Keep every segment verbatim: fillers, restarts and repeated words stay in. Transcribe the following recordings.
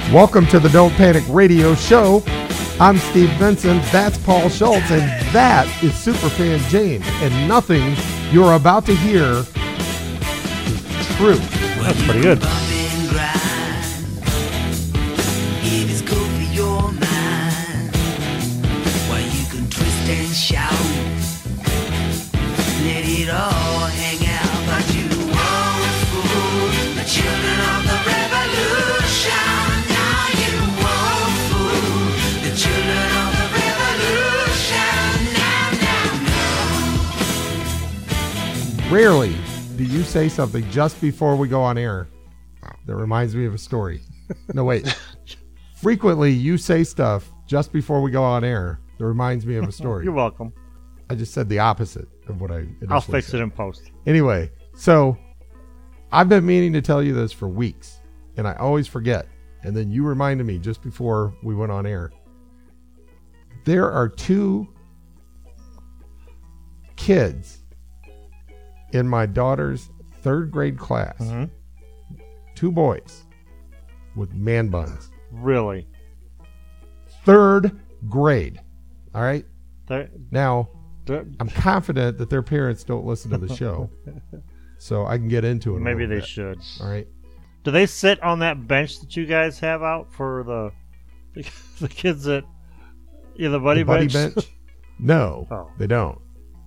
Welcome to the Don't Panic Radio Show. I'm Steve Benson, that's Paul Schultz, and that is Superfan James. And nothing you're about to hear is true. That's pretty good. Let it all hang out, but you won't fool the children of the revolution. Now you won't fool the children of the revolution. Now, now, now. Rarely do you say something just before we go on air that reminds me of a story. No, wait. Frequently, you say stuff just before we go on air that reminds me of a story. You're welcome. I just said the opposite of what I initially I'll fix said. it in post. Anyway, so I've been meaning to tell you this for weeks, and I always forget. And then you reminded me just before we went on air. There are two kids in my daughter's third grade class, Mm-hmm. two boys with man buns. Really? Third grade. All right? They're, Now, they're, I'm confident that their parents don't listen to the show, so I can get into it. a maybe little they bit. should. All right. Do they sit on that bench that you guys have out for the the, the kids that yeah the buddy, The buddy bench? bench? No, Oh. they don't.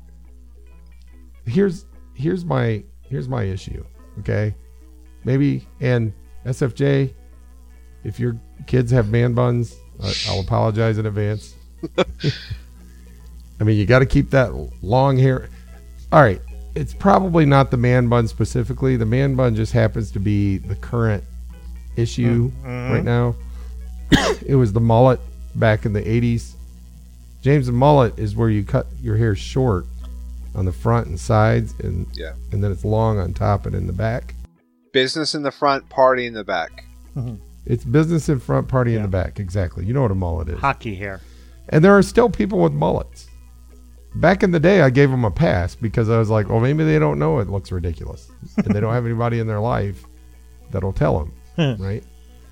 Here's here's my here's my issue. Okay, maybe and S F J, if your kids have man buns, I, I'll apologize in advance. I mean, you got to keep that long hair. All right. It's probably not the man bun specifically. The man bun just happens to be the current issue Mhm. right now. It was the mullet back in the eighties. James, the mullet is where you cut your hair short on the front and sides, and Yeah. and then it's long on top and in the back. Business in the front, party in the back. It's business in front, party in Yeah. the back. Exactly. You know what a mullet is. Hockey hair. And there are still people with mullets. Back in the day, I gave them a pass because I was like, well, maybe they don't know it looks ridiculous. And they don't have anybody in their life that'll tell them, right?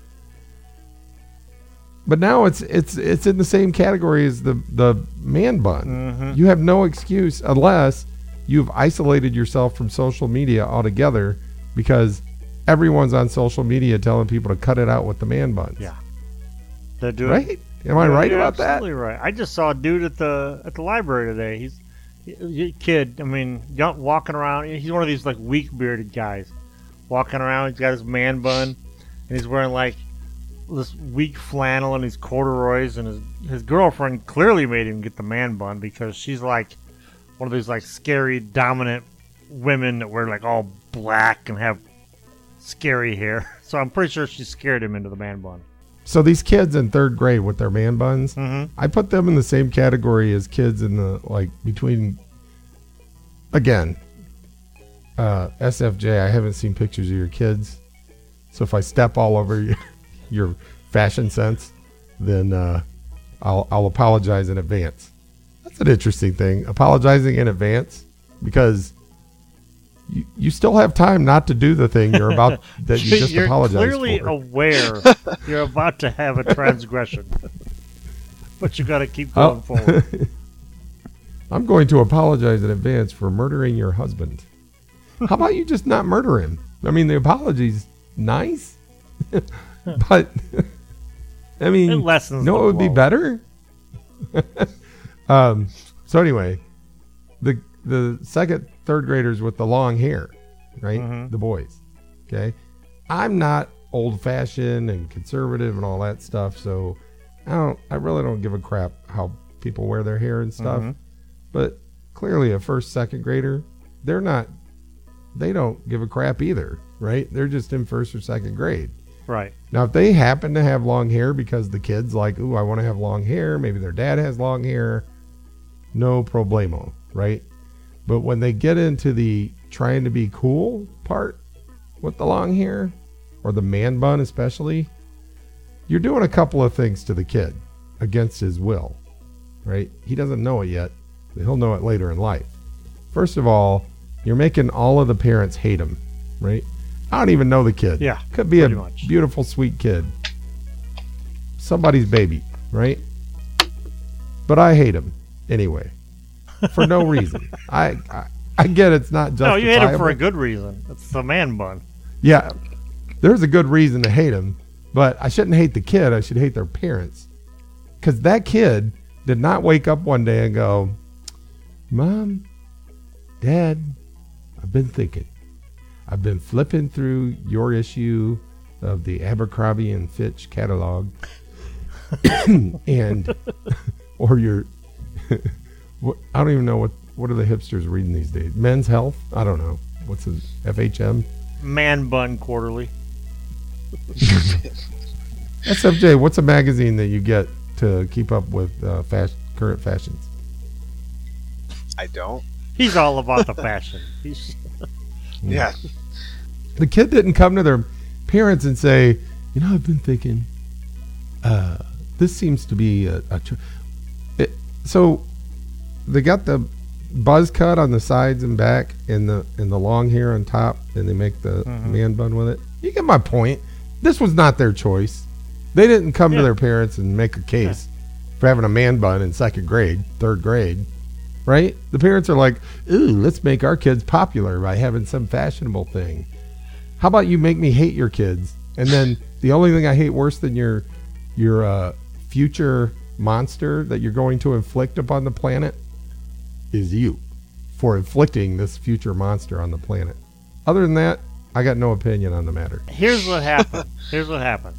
But now it's it's it's in the same category as the, the man bun. Mhm. You have no excuse unless you've isolated yourself from social media altogether, because everyone's on social media telling people to cut it out with the man buns. Yeah. They're doing Right? Am I You're- right you're about that? absolutely right. I just saw a dude at the at the library today. He's a kid. I mean, young, walking around. He's one of these like weak bearded guys, walking around. He's got his man bun, and he's wearing like this weak flannel and these corduroys. And his his girlfriend clearly made him get the man bun because she's like one of these like scary dominant women that wear like all black and have scary hair. So I'm pretty sure she scared him into the man bun. So these kids in third grade with their man buns, Mm-hmm. I put them in the same category as kids in the, like, between, again, uh, S F J, I haven't seen pictures of your kids. So if I step all over your, your fashion sense, then uh, I'll, I'll apologize in advance. That's an interesting thing, apologizing in advance, because you, you still have time not to do the thing you're about that you just You're apologized clearly for. aware you're about to have a transgression, but you got to keep Oh. going forward. I'm going to apologize in advance for murdering your husband. How about you just not murder him? I mean, the apology's nice, but I It mean, lessens no, the it would be blow. better. um. So anyway, the the second, third graders with the long hair, right? Mhm. The boys. Okay, I'm not old fashioned and conservative and all that stuff, so I don't. I really don't give a crap how people wear their hair and stuff. Mhm. But clearly, a first, second grader, they're not. They don't give a crap either, right? They're just in first or second grade. Right. Now, if they happen to have long hair because the kid's like, ooh, I want to have long hair, maybe their dad has long hair, no problemo, right? But when they get into the trying to be cool part with the long hair, or the man bun especially, you're doing a couple of things to the kid against his will, right? He doesn't know it yet, but he'll know it later in life. First of all, you're making all of the parents hate him, right? I don't even know the kid. Yeah, Could be a pretty much. beautiful, sweet kid. somebody's baby, right? But I hate him anyway, for no reason. I, I I get it's not No, justifiable. you hate him for a good reason. It's the man bun. Yeah, there's a good reason to hate him, but I shouldn't hate the kid. I should hate their parents. Because that kid did not wake up one day and go, Mom, Dad, I've been thinking. I've been flipping through your issue of the Abercrombie and Fitch catalog. and, or your, what, I don't even know what, what are the hipsters reading these days? Men's Health? I don't know. What's it? F H M? Man bun quarterly. S F J, what's a magazine that you get to keep up with uh, fas- current fashions? I don't. He's all about the fashion. He's, Yeah. The kid didn't come to their parents and say, you know, I've been thinking, uh, this seems to be a, a tr- it, so they got the buzz cut on the sides and back and the and the long hair on top, and they make the Mhm. man bun with it. You get my point. This was not their choice. They didn't come Yeah. to their parents and make a case for having a man bun in second grade, third grade, right? The parents are like, ooh, let's make our kids popular by having some fashionable thing. How about you make me hate your kids? And then the only thing I hate worse than your your uh, future monster that you're going to inflict upon the planet is you for inflicting this future monster on the planet. Other than that, I got no opinion on the matter. here's what happened. Here's what happened.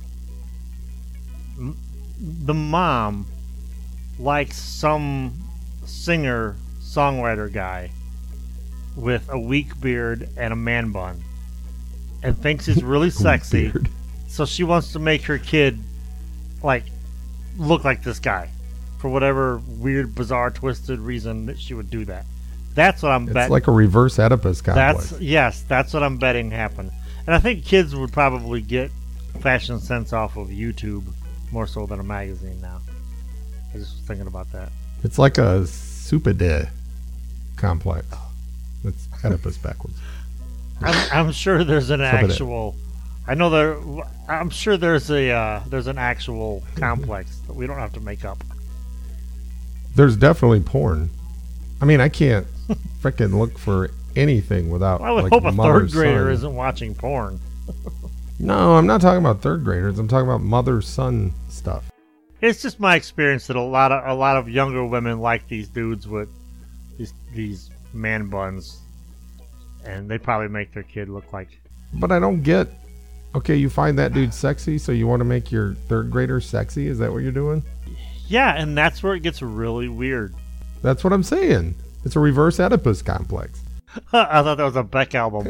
M- The mom likes some singer songwriter guy with a weak beard and a man bun, and thinks he's really sexy. Beard. So she wants to make her kid like look like this guy for whatever weird, bizarre, twisted reason that she would do that. That's what I'm It's betting. like a reverse Oedipus complex. That's yes, that's what I'm betting happened. And I think kids would probably get fashion sense off of YouTube more so than a magazine now. I was just thinking about that. It's like a supade complex. It's Oedipus backwards. I'm, I'm sure there's an Some of it. actual. I know there. I'm sure there's a uh, there's an actual complex that we don't have to make up. There's definitely porn. I mean, I can't freaking look for anything without I would like hope a mother, third grader son. isn't watching porn. No, I'm not talking about third graders. I'm talking about mother son stuff. It's just my experience that a lot of a lot of younger women like these dudes with these these man buns, and they probably make their kid look like. But I don't get. Okay, you find that dude sexy, so you want to make your third grader sexy? Is that what you're doing? Yeah, and that's where it gets really weird. That's what I'm saying. It's a reverse Oedipus complex. I thought that was a Beck album.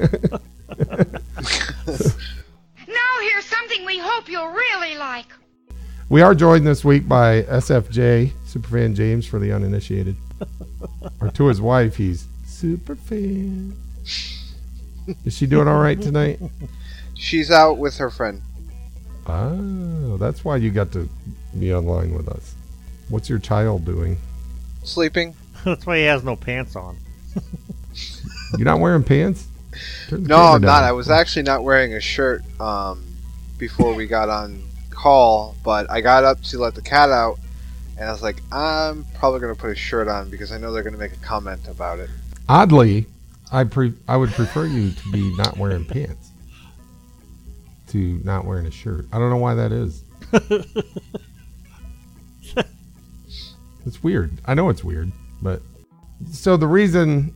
Now here's something we hope you'll really like. We are joined this week by S F J, Superfan James for the uninitiated. Or to his wife, he's Superfan. Is she doing all right tonight? She's out with her friend. Oh, that's why you got to be online with us. What's your child doing? Sleeping? That's why he has no pants on. You're not wearing pants? Turn the No, camera I'm down. not. I was actually not wearing a shirt um, before we got on call, but I got up to let the cat out, and I was like, I'm probably going to put a shirt on because I know they're going to make a comment about it. Oddly, I pre- I would prefer you to be not wearing pants to not wearing a shirt. I don't know why that is. It's weird. I know it's weird, but so the reason.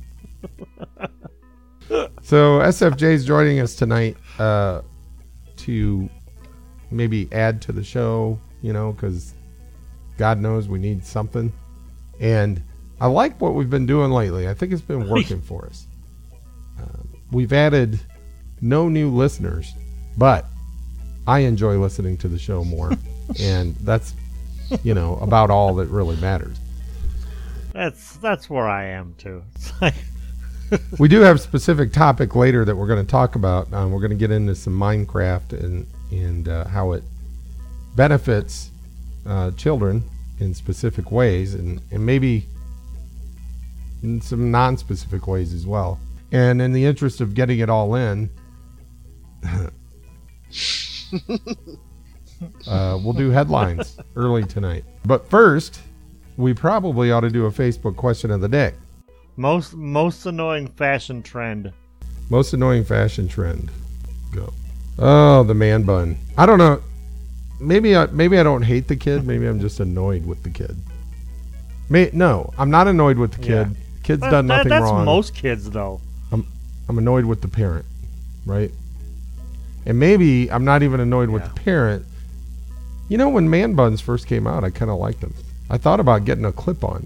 So S F J is joining us tonight uh, to maybe add to the show, you know, because God knows we need something. And I like what we've been doing lately. I think it's been working for us. Uh, we've added no new listeners, but I enjoy listening to the show more. And that's, you know, about all that really matters. That's that's where I am too. It's like, We do have a specific topic later that we're going to talk about. Um, we're going to get into some Minecraft and and uh, how it benefits uh, children in specific ways, and, and maybe in some non-specific ways as well. And in the interest of getting it all in, Uh, we'll do headlines early tonight. But first, we probably ought to do a Facebook question of the day. Most most annoying fashion trend. Most annoying fashion trend. Go. Oh, the man bun. I don't know. Maybe I, maybe I don't hate the kid. Maybe I'm just annoyed with the kid. May, no, I'm not annoyed with the kid. Yeah. Kid's That- done that- nothing that's wrong. most kids, though. I'm I'm annoyed with the parent, right? And maybe I'm not even annoyed with Yeah. the parent. You know, when man buns first came out, I kind of liked them. I thought about getting a clip on.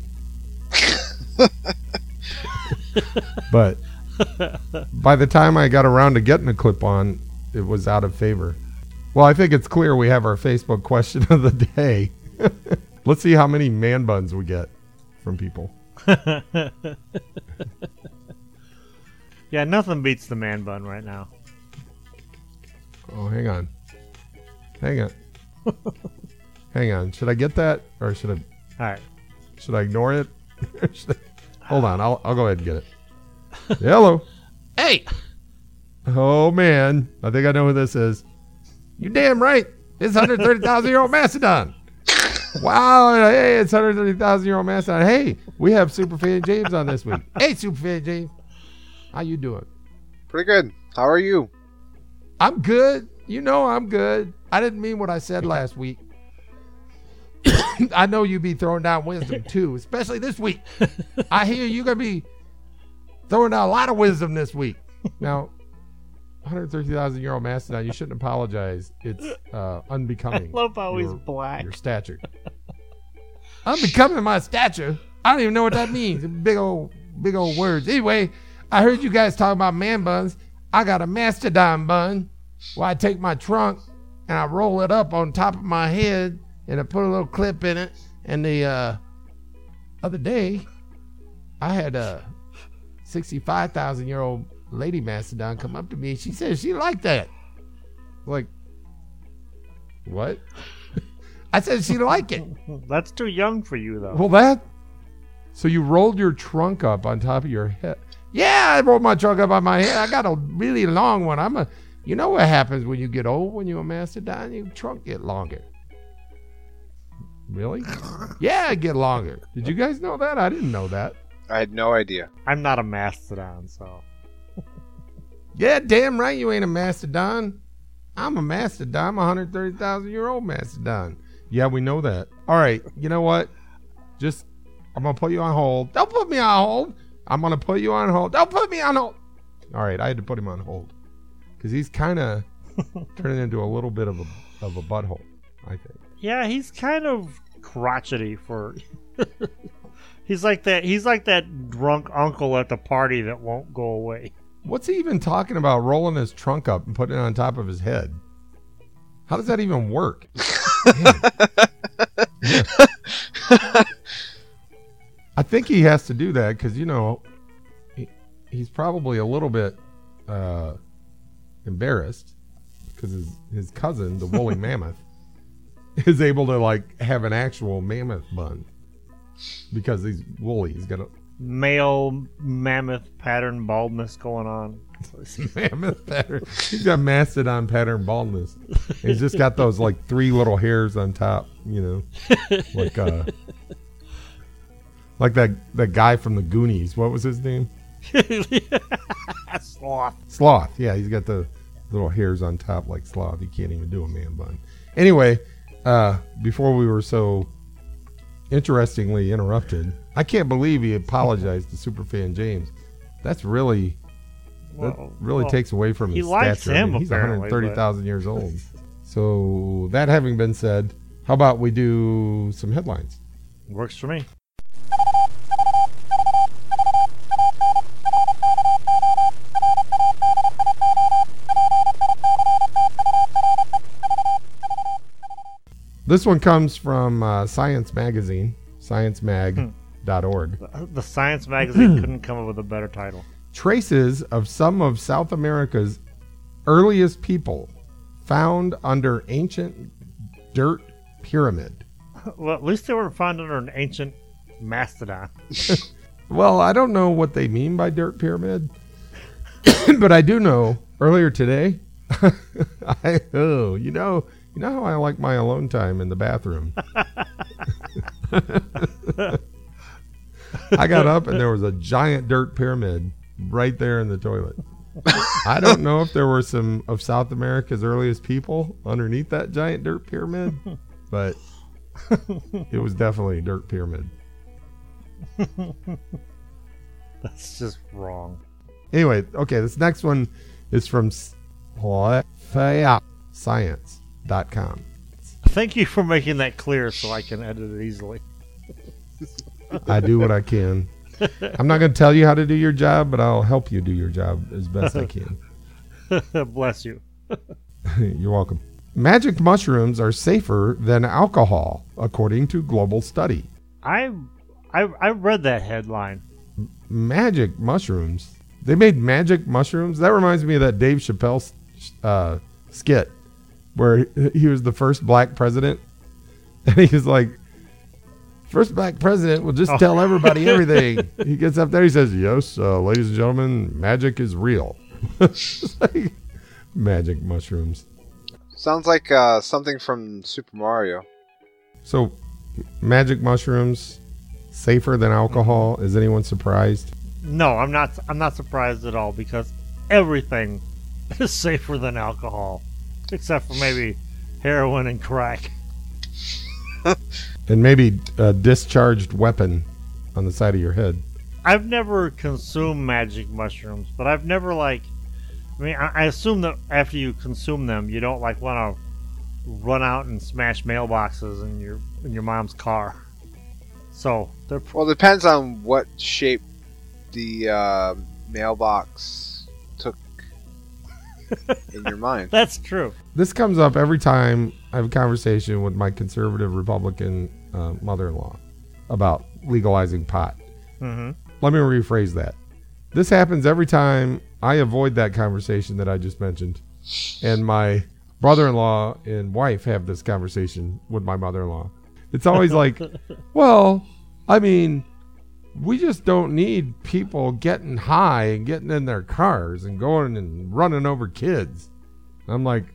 But by the time I got around to getting a clip on, it was out of favor. Well, I think it's clear we have our Facebook question of the day. Let's see how many man buns we get from people. Yeah, nothing beats the man bun right now. Oh, hang on. Hang on. Hang on. Should I get that, or should I All right. should I ignore it? Should I- hold on. I'll I'll go ahead and get it. Hello. Hey! Oh man, I think I know who this is. You damn right. It's one hundred thirty thousand year old Mastodon. Wow. Hey, it's one hundred thirty thousand year old Mastodon. Hey, we have Superfan James on this week. Hey, Superfan James. How you doing? Pretty good. How are you? I'm good. You know I'm good. I didn't mean what I said last week. I know you be throwing down wisdom too, especially this week. I hear you gonna be throwing down a lot of wisdom this week. Now, one hundred thirty thousand year old Mastodon, you shouldn't apologize. It's uh, unbecoming. I love how he's your, black. Your stature. Unbecoming my stature. I don't even know what that means. Big old, big old words. Anyway, I heard you guys talking about man buns. I got a Mastodon bun where I take my trunk and I roll it up on top of my head and I put a little clip in it. And the uh, other day, I had a sixty-five thousand year old lady Mastodon come up to me. She said she liked that. Like, what? I said she liked it. That's too young for you, though. Well, that. So you rolled your trunk up on top of your head. Yeah, I rolled my trunk up on my head. I got a really long one. I'm a. You know what happens when you get old? When you're a Mastodon, your trunk get longer. Really? Yeah, it get longer. Did you guys know that? I didn't know that. I had no idea. I'm not a mastodon, so. Yeah, damn right you ain't a Mastodon. I'm a Mastodon. I'm a one hundred thirty thousand year old Mastodon. Yeah, we know that. All right, you know what? Just, I'm going to put you on hold. Don't put me on hold. I'm going to put you on hold. Don't put me on hold. All right, I had to put him on hold. Because he's kind of turning into a little bit of a, of a butthole, I think. Yeah, he's kind of crotchety for. He's like that. He's like that drunk uncle at the party that won't go away. What's he even talking about rolling his trunk up and putting it on top of his head? How does that even work? I think he has to do that because, you know, he, he's probably a little bit uh, embarrassed because his, his cousin, the woolly mammoth, is able to, like, have an actual mammoth bun because he's woolly. He's got a Male mammoth pattern baldness going on. mammoth pattern. He's got mastodon pattern baldness. He's just got those like three little hairs on top, you know, like uh, like that that guy from the Goonies. What was his name? Sloth. Sloth. Yeah, he's got the little hairs on top like Sloth. He can't even do a man bun. Anyway, uh, before we were so interestingly interrupted, I can't believe he apologized to Superfan James. That's really. That Well, really well, takes away from he his likes stature. I him, mean, he's apparently, one hundred thirty thousand years old. So that having been said, how about we do some headlines? Works for me. This one comes from uh, Science Magazine, science mag dot org. The Science magazine couldn't come up with a better title. Traces of some of South America's earliest people found under ancient dirt pyramid. Well, at least they were found under an ancient mastodon. Well, I don't know what they mean by dirt pyramid, but I do know earlier today, I, oh, you know, You know how I like my alone time in the bathroom? I got up and there was a giant dirt pyramid right there in the toilet. I don't know if there were some of South America's earliest people underneath that giant dirt pyramid, but it was definitely a dirt pyramid. That's just wrong. Anyway, okay, this next one is from science dot com. Thank you for making that clear so I can edit it easily. I do what I can. I'm not going to tell you how to do your job, but I'll help you do your job as best I can. Bless you. You're welcome. Magic mushrooms are safer than alcohol, according to global study. I, I, I read that headline. Magic mushrooms? They made magic mushrooms? That reminds me of that Dave Chappelle uh, skit where he was the first black president. And he was like, first black president will just Oh. tell everybody everything. He gets up there, he says, yes, uh, ladies and gentlemen, magic is real. It's like, magic mushrooms. Sounds like uh, something from Super Mario. So, magic mushrooms, safer than alcohol. Is anyone surprised? No, I'm not. I'm not surprised at all because everything is safer than alcohol, except for maybe heroin and crack. And maybe a discharged weapon on the side of your head. I've never consumed magic mushrooms, but I've never like. I mean, I, I assume that after you consume them, you don't like want to run out and smash mailboxes in your in your mom's car. So they're Well, it depends on what shape the uh, mailbox took in your mind. that's true. This comes up every time I have a conversation with my conservative Republican uh, mother-in-law about legalizing pot. Mm-hmm. Let me rephrase that. This happens every time I avoid that conversation that I just mentioned, and my brother-in-law and wife have this conversation with my mother-in-law. It's always like, well, I mean, we just don't need people getting high and getting in their cars and going and running over kids. I'm like,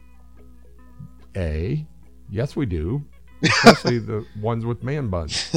A, yes we do, especially the ones with man buns.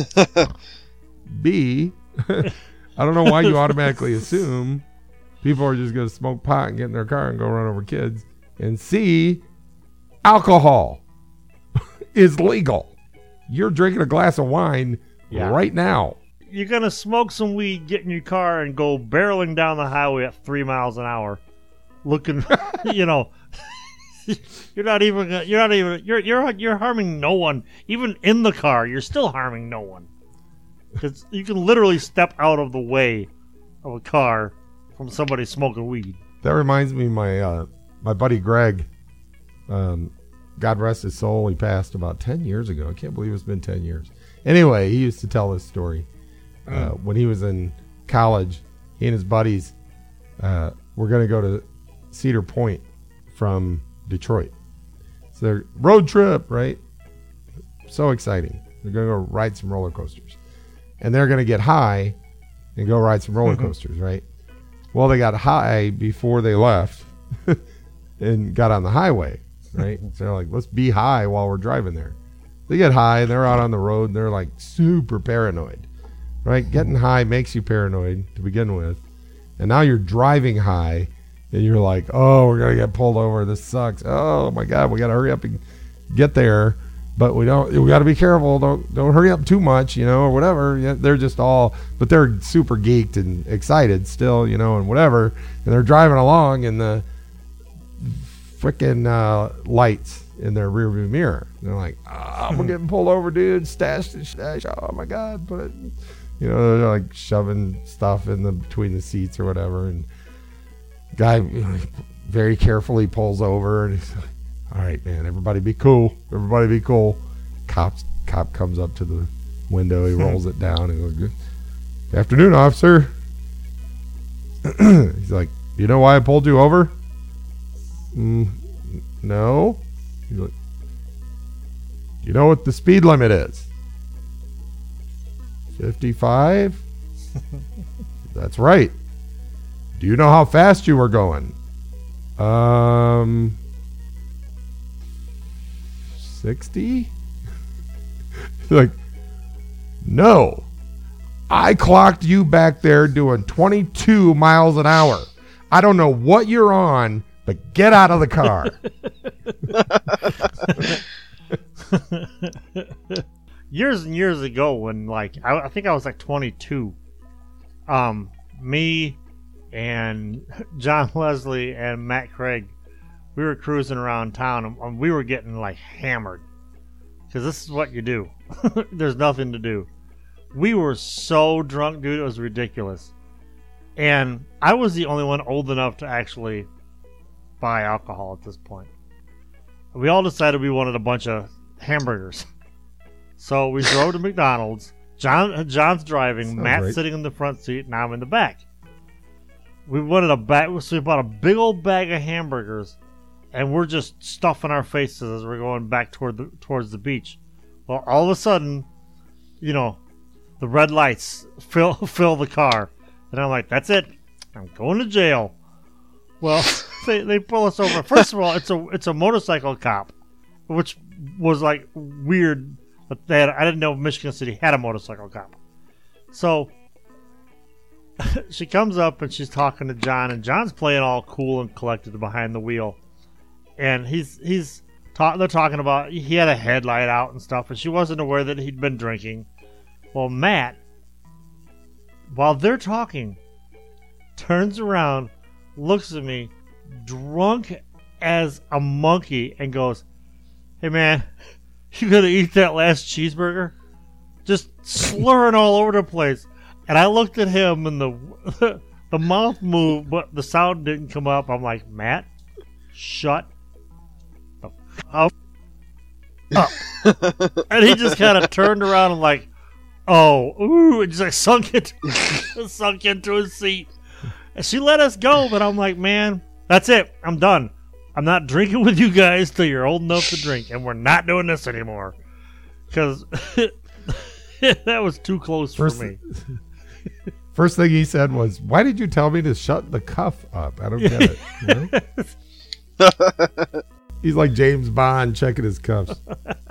B, I don't know why you automatically assume people are just going to smoke pot and get in their car and go run over kids. And C, alcohol is legal. You're drinking a glass of wine Yeah. right now. You're gonna smoke some weed, get in your car, and go barreling down the highway at three miles an hour, looking. You know, you're not even. gonna- You're not even. You're you're you're harming no one. Even in the car, you're still harming no one. Because you can literally step out of the way of a car from somebody smoking weed. That reminds me, my uh, my buddy Greg, um, God rest his soul, he passed about ten years ago. I can't believe it's been ten years. Anyway, he used to tell this story. Uh, when he was in college, he and his buddies uh, were going to go to Cedar Point from Detroit. So they're road trip, right? So exciting. They're going to go ride some roller coasters. And they're going to get high and go ride some roller coasters, right? Well, they got high before they left and got on the highway, right? So they're like, let's be high while we're driving there. They get high and they're out on the road and they're like super paranoid, right? Getting high makes you paranoid to begin with. And now you're driving high and you're like, oh, we're going to get pulled over. This sucks. Oh my God, we got to hurry up and get there. But we don't, we got to be careful. Don't, don't hurry up too much, you know, or whatever. Yeah, they're just all, but they're super geeked and excited still, you know, and whatever. And they're driving along and the freaking uh, lights in their rearview mirror. And they're like, oh, we're getting pulled over, dude. Stash the stash. Oh my God. Put it, you know, they're like shoving stuff in the between the seats or whatever. And guy you know, very carefully pulls over and he's like, all right, man, everybody be cool. Everybody be cool. Cops, cop comes up to the window. He rolls it down and goes, good afternoon, officer. He's like, you know why I pulled you over? Mm, no. He's like, you know what the speed limit is? fifty-five? That's right. Do you know how fast you were going? Um... sixty? Like, no. I clocked you back there doing twenty-two miles an hour. I don't know what you're on, but get out of the car. Years and years ago, when like I, I think I was like twenty-two, um, me and John Leslie and Matt Craig, we were cruising around town and, and we were getting like hammered because this is what you do. There's nothing to do. We were so drunk, dude, it was ridiculous. And I was the only one old enough to actually buy alcohol at this point. We all decided we wanted a bunch of hamburgers. So we drove to McDonald's. John John's driving, Sounds Matt's right. sitting in the front seat, and I'm in the back. We wanted a bag, so we bought a big old bag of hamburgers, and we're just stuffing our faces as we're going back toward the towards the beach. Well, all of a sudden, you know, the red lights fill fill the car, and I'm like, "That's it, I'm going to jail." Well, they they pull us over. First of all, it's a it's a motorcycle cop, which was like weird. But they had, I didn't know Michigan City had a motorcycle cop. So she comes up and she's talking to John, and John's playing all cool and collected behind the wheel, and he's he's ta- they're talking about he had a headlight out and stuff, and she wasn't aware that he'd been drinking. Well, Matt, while they're talking, turns around, looks at me, drunk as a monkey, and goes, "Hey man, you gonna eat that last cheeseburger?" Just slurring all over the place. And I looked at him, and the the mouth moved, but the sound didn't come up. I'm like, "Matt, shut the f- up." And he just kind of turned around and like, "Oh, ooh," and just like sunk into sunk into his seat. And she let us go, but I'm like, "Man, that's it. I'm done. I'm not drinking with you guys till you're old enough to drink, and we're not doing this anymore." Because that was too close First- for me. First thing he said was, "Why did you tell me to shut the cuff up? I don't get it." You know? He's like James Bond checking his cuffs.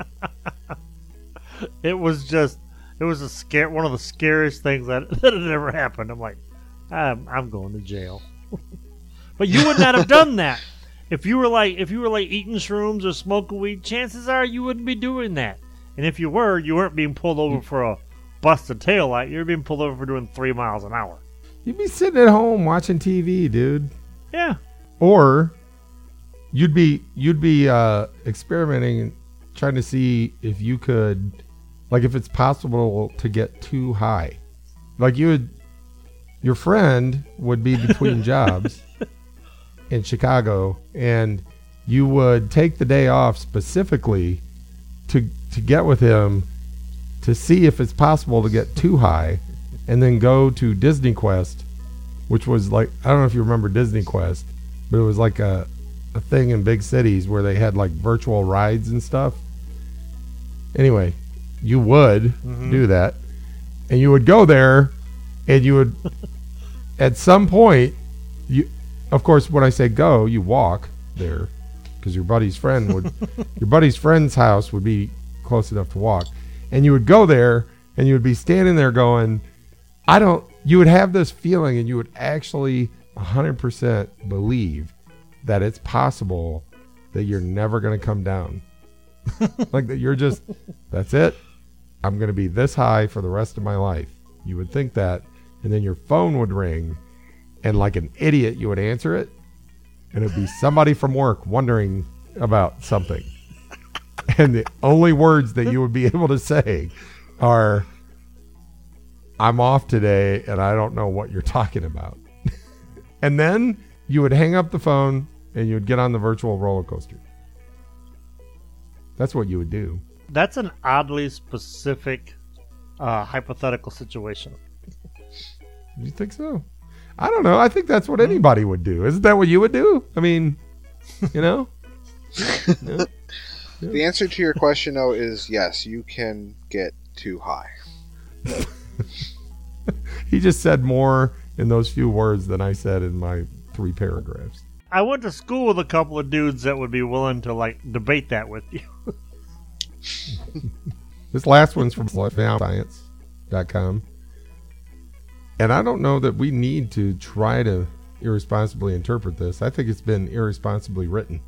It was just, it was a scare, one of the scariest things that, that had ever happened. I'm like, I'm, I'm going to jail. But you would not have done that. If you were like, if you were like eating shrooms or smoking weed, chances are you wouldn't be doing that. And if you were, you weren't being pulled over for a busted taillight. You were being pulled over for doing three miles an hour. You'd be sitting at home watching T V, dude. Yeah. Or you'd be you'd be uh, experimenting, trying to see if you could, like, if it's possible to get too high. Like you would, your friend would be between jobs in Chicago, and you would take the day off specifically to to get with him to see if it's possible to get too high, and then go to Disney Quest, which was like, I don't know if you remember Disney Quest, but it was like a, a thing in big cities where they had like virtual rides and stuff. Anyway, you would Mhm. do that, and you would go there, and you would at some point, you of course when I say go, you walk there, because your buddy's friend would your buddy's friend's house would be close enough to walk, and you would go there and you would be standing there going, I don't you would have this feeling, and you would actually one hundred percent believe that it's possible that you're never going to come down. Like that you're just, that's it. I'm going to be this high for the rest of my life. You would think that, and then your phone would ring, and like an idiot you would answer it, and it'd be somebody from work wondering about something. And the only words that you would be able to say are, I'm off today and I don't know what you're talking about. And then you would hang up the phone and you would get on the virtual roller coaster. That's what you would do. That's an oddly specific uh, hypothetical situation. You think so? I don't know. I think that's what anybody would do. Isn't that what you would do? I mean, you know? No? The answer to your question, though, is yes, you can get too high. He just said more in those few words than I said in my three paragraphs. I went to school with a couple of dudes that would be willing to like debate that with you. This last one's from science dot com. And I don't know that we need to try to irresponsibly interpret this. I think it's been irresponsibly written.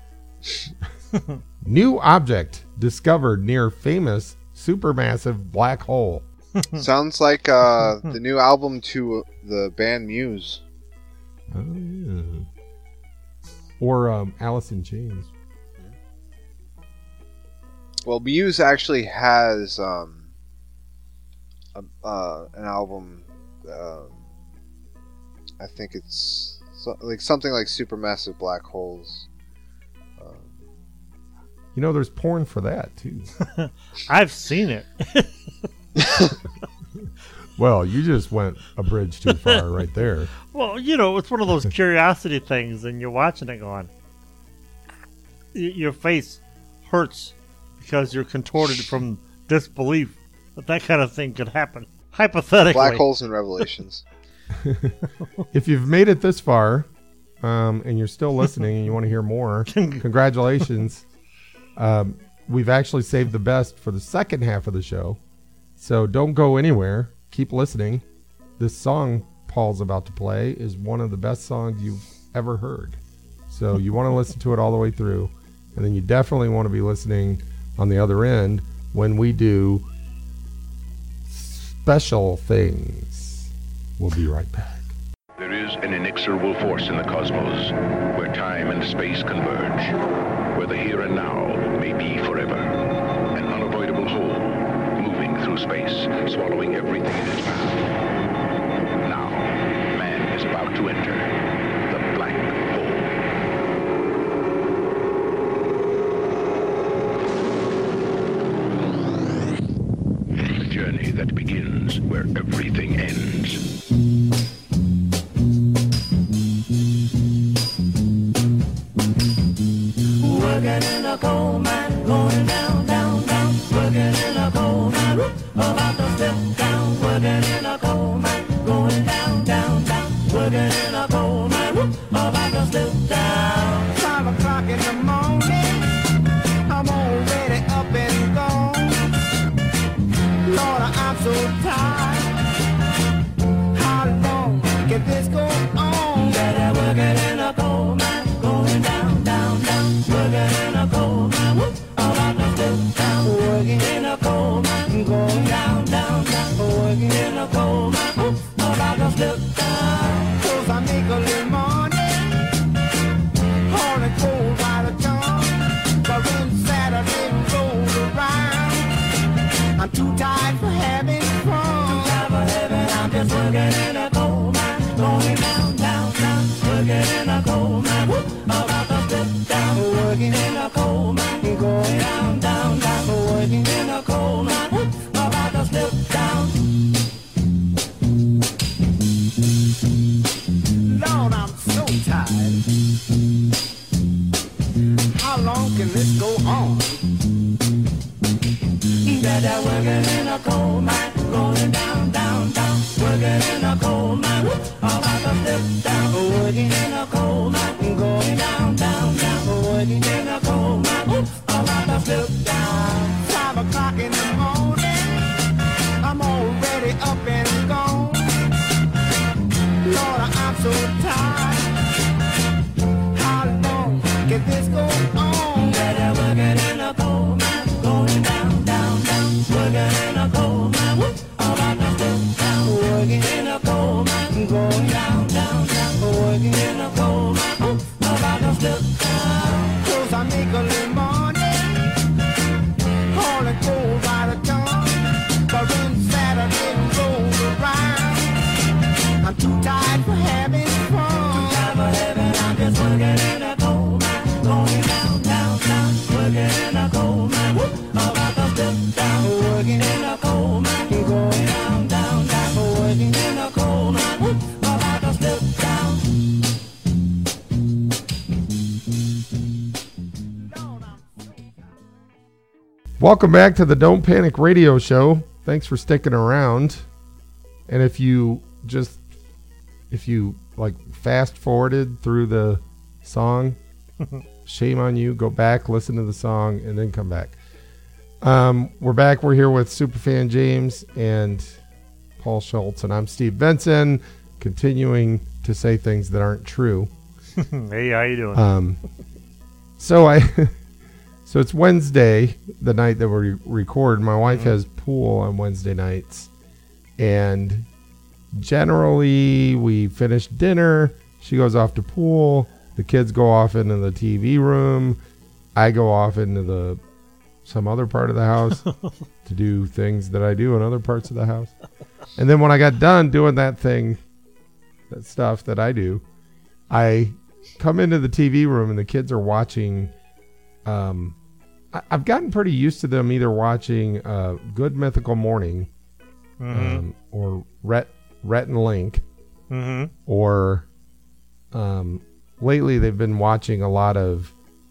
New object discovered near famous supermassive black hole. Sounds like uh, the new album to the band Muse. Oh, yeah. Or um, Alice in Chains. Well, Muse actually has um, a, uh, an album. Um, I think it's so, like something like Supermassive Black Holes. Um, You know, there's porn for that, too. I've seen it. Well, you just went a bridge too far right there. Well, you know, it's one of those curiosity things, and you're watching it going, y- your face hurts because you're contorted from disbelief that that kind of thing could happen. Hypothetically. Black Holes and Revelations. If you've made it this far, um, and you're still listening and you want to hear more, congratulations. Um, we've actually saved the best for the second half of the show. So don't go anywhere. Keep listening. This song Paul's about to play is one of the best songs you've ever heard. So you want to listen to it all the way through. And then you definitely want to be listening on the other end when we do special things. We'll be right back. There is an inexorable force in the cosmos where time and space converge, where the here and now may be forever. An unavoidable whole, moving through space, swallowing everything in its path. Now, man is about to enter the black hole. A journey that begins where everything ends. Working in a coal mine, going down, down, down. Working in a coal mine, about to step down. Working in a coal mine, going down, down, down. Working in a coal mine, about to step down. Five o'clock in the morning, I'm already up and gone. Lord, I'm so tired. How long can this go on? That I'm working in a coal mine, going down, down, down. Working in a coal mine, about to step down. Working in a coal mine, going down, down, down. Working in a coal mine, about to step down. 'Cause I make a little money, hard and cold by the ton. But when Saturday rolls around, I'm too tired for having fun. Too tired for having, I'm just working in a coal mine, going down, down, down. Working in a coal mine, about to step down. Working in a coal mine, going down, down, down. Working in a coal mine, about to step down. Lord, I'm so tired. How long can this go on? That I'm working in a coal mine, going down, down, down. Working in a coal mine, about to step down. Working in a coal mine, going down, down, down. Working in a coal mine, about to step down. Five o'clock in the morning, I'm already up and gone. Lord, I'm so tired. How long can this go on? That I'm working in a coal mine, going down, down, down. Working in a coal mine, about to step down. Working in a coal mine, going down, down, down. Working in a coal mine, about to step down. 'Cause I make a little money, hard and cold by the ton. But when Saturday rolls around, I'm too tired for having fun. Too tired for having, I'm just working in a coal mine, going down, down, down. Working in a coal mine, about to step down. Working in a coal mine, going down, down, down. Working in a coal mine, about to step down. Welcome back to the Don't Panic Radio Show. Thanks for sticking around. And if you just, if you like fast forwarded through the song, shame on you. Go back, listen to the song, and then come back. Um, we're back. We're here with Superfan James and Paul Schultz, and I'm Steve Benson, continuing to say things that aren't true. Hey, how you doing? Um, so I, so it's Wednesday, the night that we record. My wife Mm-hmm. has pool on Wednesday nights, and generally we finish dinner. She goes off to pool. The kids go off into the T V room. I go off into the some other part of the house to do things that I do in other parts of the house. And then when I got done doing that thing, that stuff that I do, I come into the T V room and the kids are watching. Um, I, I've gotten pretty used to them either watching uh, Good Mythical Morning mm-hmm. um, or Rhett, Rhett and Link, Mm-hmm. or um, lately they've been watching a lot of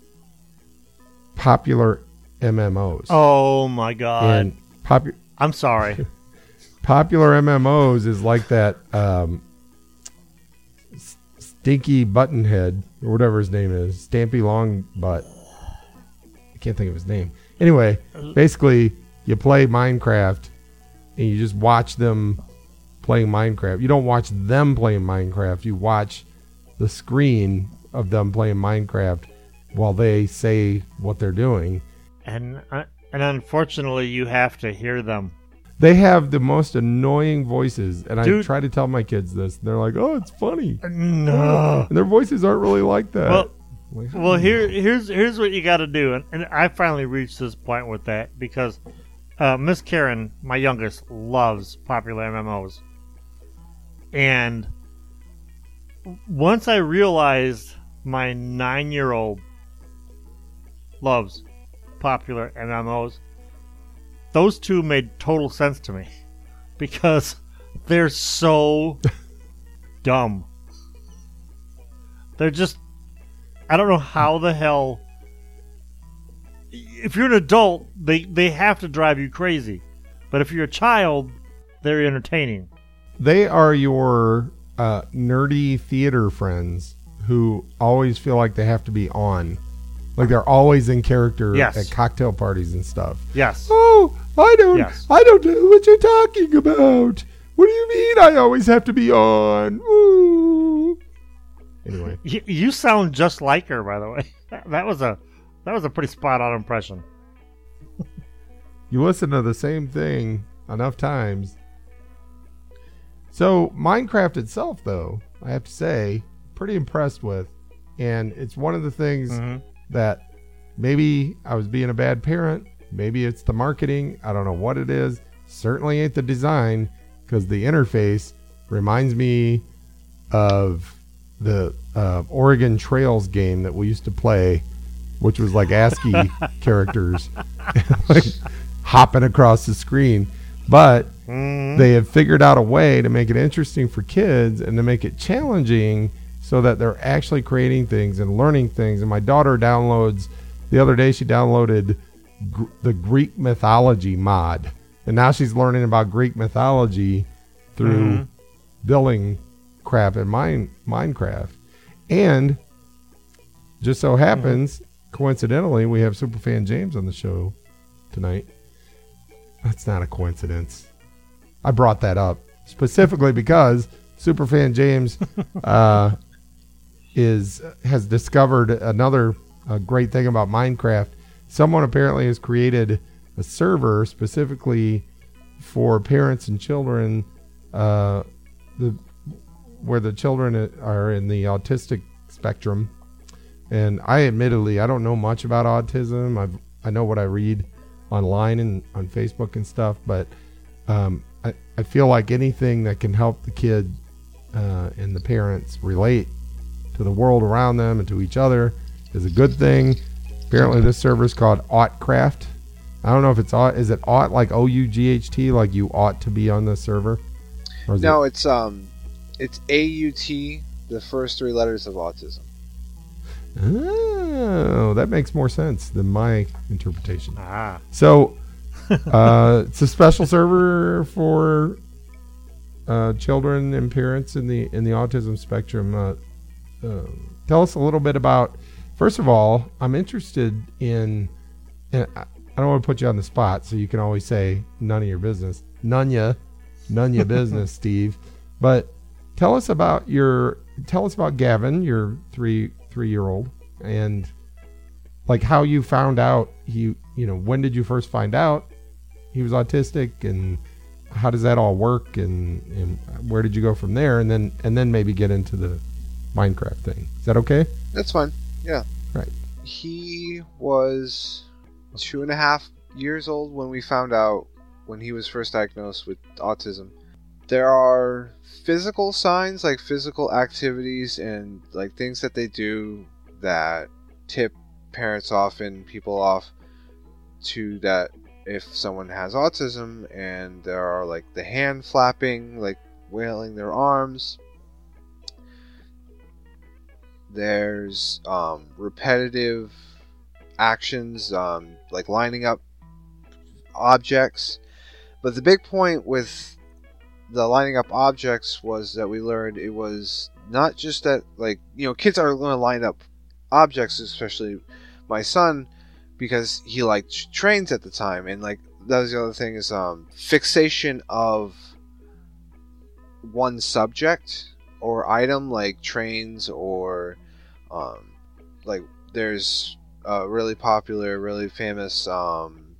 popular M M Os. Oh my God! And popu- I'm sorry. popular M M Os is like that um, S- Stinky Buttonhead or whatever his name is, Stampy Longbutt. I can't think of his name. Anyway, basically, you play Minecraft and you just watch them playing Minecraft. You don't watch them playing Minecraft. You watch the screen of them playing Minecraft while they say what they're doing. And uh, and unfortunately, you have to hear them. They have the most annoying voices, and Dude. I try to tell my kids this. They're like, "Oh, it's funny," No. and their voices aren't really like that. Well, I'm like, well, "Oh." here here's here's what you got to do, and, and I finally reached this point with that because uh, Miss Karen, my youngest, loves popular M M Os, and once I realized my nine-year-old loves popular M M Os, those two made total sense to me because they're so dumb. They're just, I don't know how the hell. If you're an adult, they, they have to drive you crazy. But if you're a child, they're entertaining. They are your uh, nerdy theater friends who always feel like they have to be on. Like they're always in character Yes. at cocktail parties and stuff. Yes. Oh, I don't Yes. I don't know what you're talking about. What do you mean I always have to be on? Woo. Anyway. You, you sound just like her, by the way. That, that was a that was a pretty spot on impression. You listen to the same thing enough times. So Minecraft itself, though, I have to say, pretty impressed with. And it's one of the things Mm-hmm. that maybe I was being a bad parent. Maybe it's the marketing. I don't know what it is. Certainly ain't the design, because the interface reminds me of the uh, Oregon Trails game that we used to play, which was like ASCII characters like hopping across the screen. But Mm-hmm. they have figured out a way to make it interesting for kids and to make it challenging so that they're actually creating things and learning things. And my daughter downloads, the other day she downloaded gr- the Greek mythology mod. And now she's learning about Greek mythology through Mhm. building crap in mine, Minecraft. And just so happens, coincidentally, we have Superfan James on the show tonight. That's not a coincidence. I brought that up specifically because Superfan James uh, is has discovered another uh, great thing about Minecraft. Someone apparently has created a server specifically for parents and children, uh, the where the children are in the autistic spectrum. And I admittedly, I don't know much about autism. I've I know what I read online and on Facebook and stuff, but um, I, I feel like anything that can help the kid uh, and the parents relate to the world around them and to each other is a good thing. Apparently this server is called Aughtcraft. I don't know if it's Aut. Is it Aut like O U G H T, like you ought to be on the server? Or is No, it, it's um, it's A U T, the first three letters of autism. oh, that makes more sense than my interpretation. Ah. So uh, it's a special server for uh, children and parents in the in the autism spectrum. Uh, uh, tell us a little bit about. First of all, I'm interested in, and I, I don't want to put you on the spot, so you can always say none of your business. None ya, none ya business, Steve. But tell us about your, tell us about Gavin, your three, three-year-old, and like how you found out he, you know, when did you first find out he was autistic, and how does that all work, and, and where did you go from there, and then and then maybe get into the Minecraft thing. Is that okay? That's fine. Yeah. Right. He was two and a half years old when we found out, when he was first diagnosed with autism. There are physical signs, like physical activities and like things that they do that tip parents off and people off to that if someone has autism, and there are like the hand flapping, like wailing their arms. There's um, repetitive actions, um, like lining up objects. But the big point with the lining up objects was that we learned it was not just that, like, you know, kids are going to line up objects, especially my son, because he liked trains at the time. And like that was the other thing, is um, fixation of one subject or item, like trains, or um, like there's a really popular, really famous um,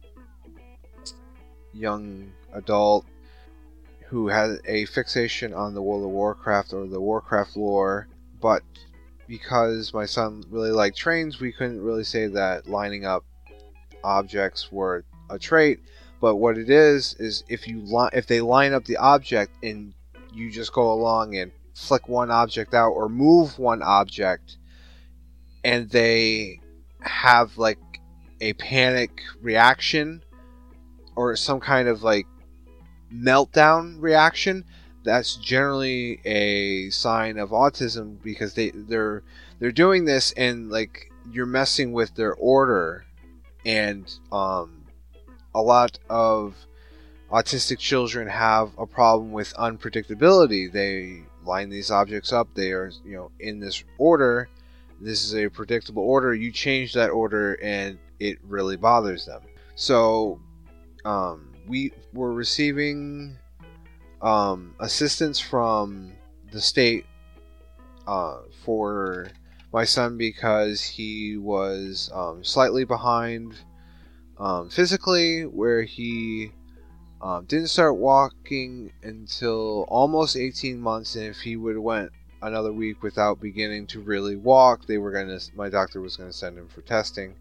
young adult who had a fixation on the World of Warcraft or the Warcraft lore, but because my son really liked trains, we couldn't really say that lining up objects were a trait. But what it is is if you li- if they line up the object and you just go along and flick one object out or move one object, and they have like a panic reaction or some kind of like meltdown reaction, that's generally a sign of autism, because they they're they're doing this and like you're messing with their order. And um, a lot of autistic children have a problem with unpredictability. They line these objects up, they are, you know, in this order. This is a predictable order. You change that order and it really bothers them. So um, we were receiving um, assistance from the state uh, for my son, because he was um, slightly behind um, physically, where he um, didn't start walking until almost eighteen months, and if he would have went another week without beginning to really walk, they were gonna. My doctor was gonna send him for testing.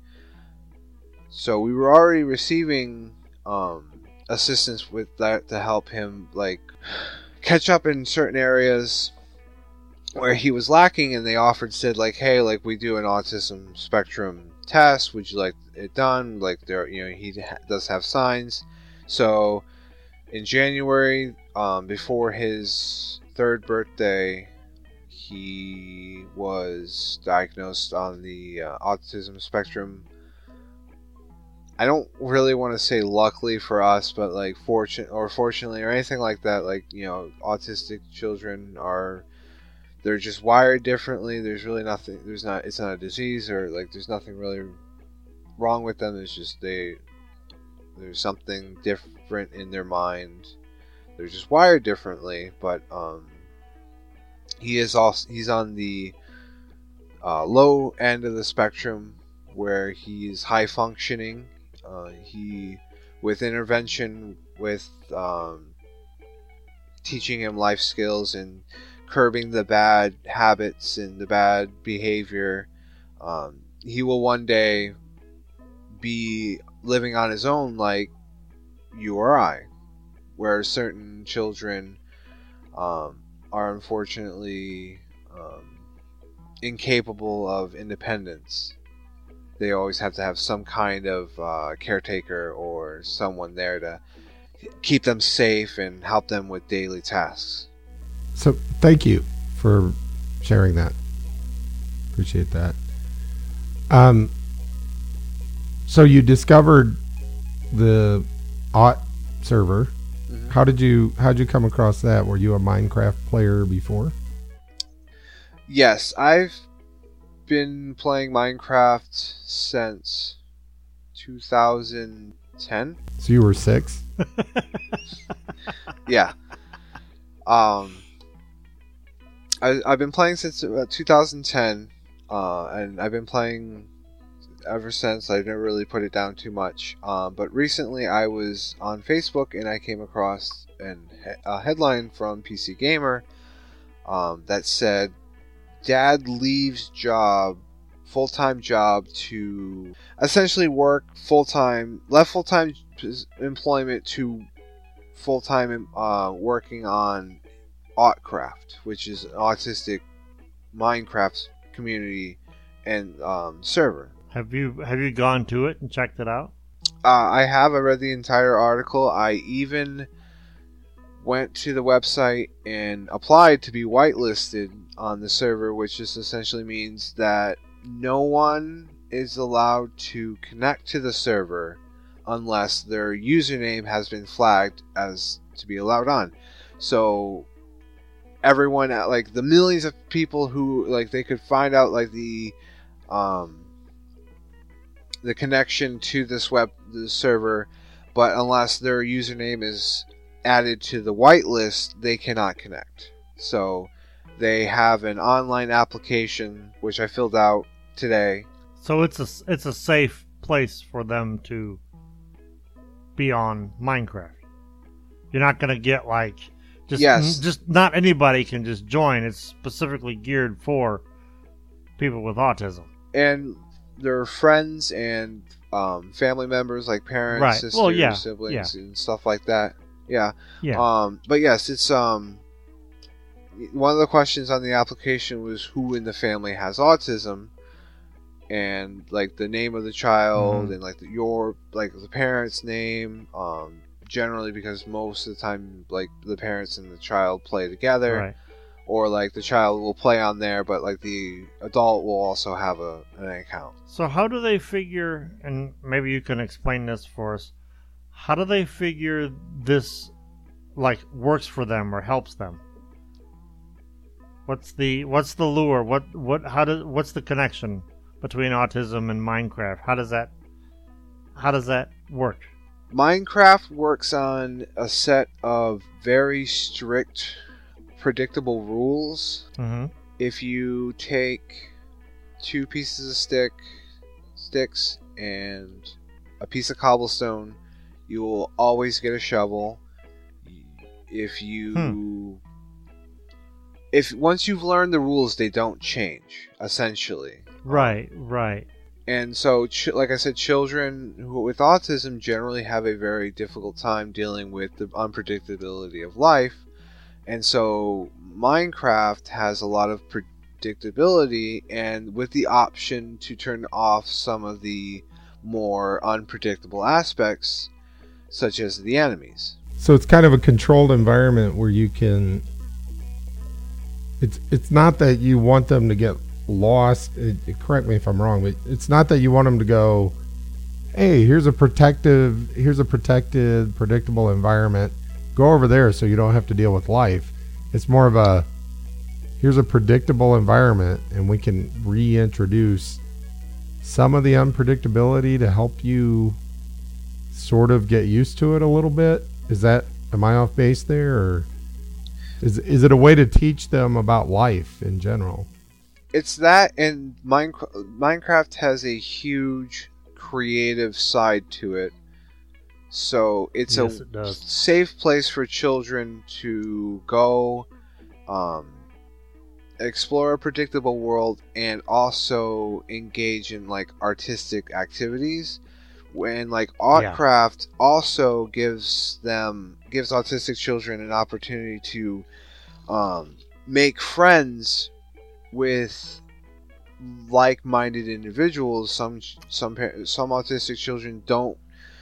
So we were already receiving um, assistance with that to help him like catch up in certain areas where he was lacking, and they offered, said like, hey, like we do an autism spectrum test, would you like it done? Like there, you know, he ha- does have signs. So in January, um, before his third birthday, he was diagnosed on the uh, autism spectrum. I don't really want to say luckily for us, but like fortunate or fortunately or anything like that. Like, you know, autistic children are, they're just wired differently. There's really nothing, there's not, it's not a disease, or like there's nothing really wrong with them. It's just they, there's something different in their mind. They're just wired differently. But um, he is also, he's on the uh, low end of the spectrum, where he's high functioning. Uh, he, with intervention, with um, teaching him life skills and curbing the bad habits and the bad behavior, um, he will one day be living on his own like you or I, where certain children um, are unfortunately um, incapable of independence. They always have to have some kind of uh, caretaker or someone there to keep them safe and help them with daily tasks. So thank you for sharing that. Appreciate that. Um, so you discovered the Aught server. Mm-hmm. How did you how did you come across that? Were you a Minecraft player before? Yes, I've been playing Minecraft since two thousand ten. So you were six? Yeah. Um, I, I've been playing since uh, two thousand ten, uh, and I've been playing ever since. I never really put it down too much. Um, but recently I was on Facebook and I came across an, a headline from P C Gamer um, that said, "Dad leaves job, full-time job to essentially work full-time, left full-time employment to full-time uh, working on Autcraft, which is an autistic Minecraft community and um, server." Have you have you gone to it and checked it out? Uh, I have. I read the entire article. I even went to the website and applied to be whitelisted on the server, which just essentially means that no one is allowed to connect to the server unless their username has been flagged as to be allowed on. So everyone, like the millions of people who like they could find out like the um the connection to this web the server, but unless their username is added to the whitelist, they cannot connect. So they have an online application which I filled out today. So it's a it's a safe place for them to be on Minecraft. You're not gonna get like just Yes. just not anybody can just join. It's specifically geared for people with autism. And their friends and um, family members, like parents, Right. sisters, Well, yeah, siblings, and stuff like that. Yeah. Yeah. Um, but yes, it's um. One of the questions on the application was who in the family has autism, and like the name of the child, Mhm. and like the, your like the parent's name. Um, generally, because most of the time, like the parents and the child play together. Right. Or like the child will play on there, but like the adult will also have a an account. So how do they figure, and maybe you can explain this for us, how do they figure this like works for them or helps them? What's the what's the lure? What what how does what's the connection between autism and Minecraft? How does that how does that work? Minecraft works on a set of very strict, predictable rules. Mm-hmm. If you take two pieces of stick, sticks, and a piece of cobblestone, you will always get a shovel. If you, Hmm. if once you've learned the rules, they don't change. Essentially, Right, right. and so, ch- like I said, children who with autism generally have a very difficult time dealing with the unpredictability of life. And so Minecraft has a lot of predictability, and with the option to turn off some of the more unpredictable aspects, such as the enemies. So it's kind of a controlled environment where you can. It's it's not that you want them to get lost. It, it- correct me if I'm wrong, but it's not that you want them to go, "Hey, here's a protective, here's a protected, predictable environment. Go over there so you don't have to deal with life." It's more of a, here's a predictable environment, and we can reintroduce some of the unpredictability to help you sort of get used to it a little bit. Is that, am I off base there, or is is it a way to teach them about life in general? It's that, and Minecraft, Minecraft has a huge creative side to it. So it's Yes, a it does. safe place for children to go, um, explore a predictable world, and also engage in like artistic activities. When like Autcraft also gives them gives autistic children an opportunity to um, make friends with like-minded individuals. Some some par- some autistic children don't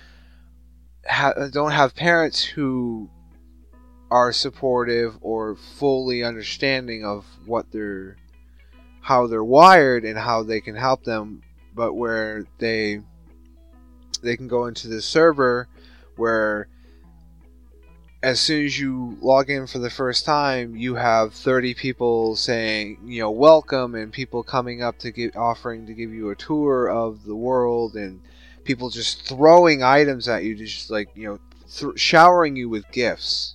ha- don't have parents who are supportive or fully understanding of what they're how they're wired and how they can help them, but where they they can go into this server where as soon as you log in for the first time, you have thirty people saying, you know, welcome, and people coming up to give, offering to give you a tour of the world and people just throwing items at you, just like you know, th- showering you with gifts.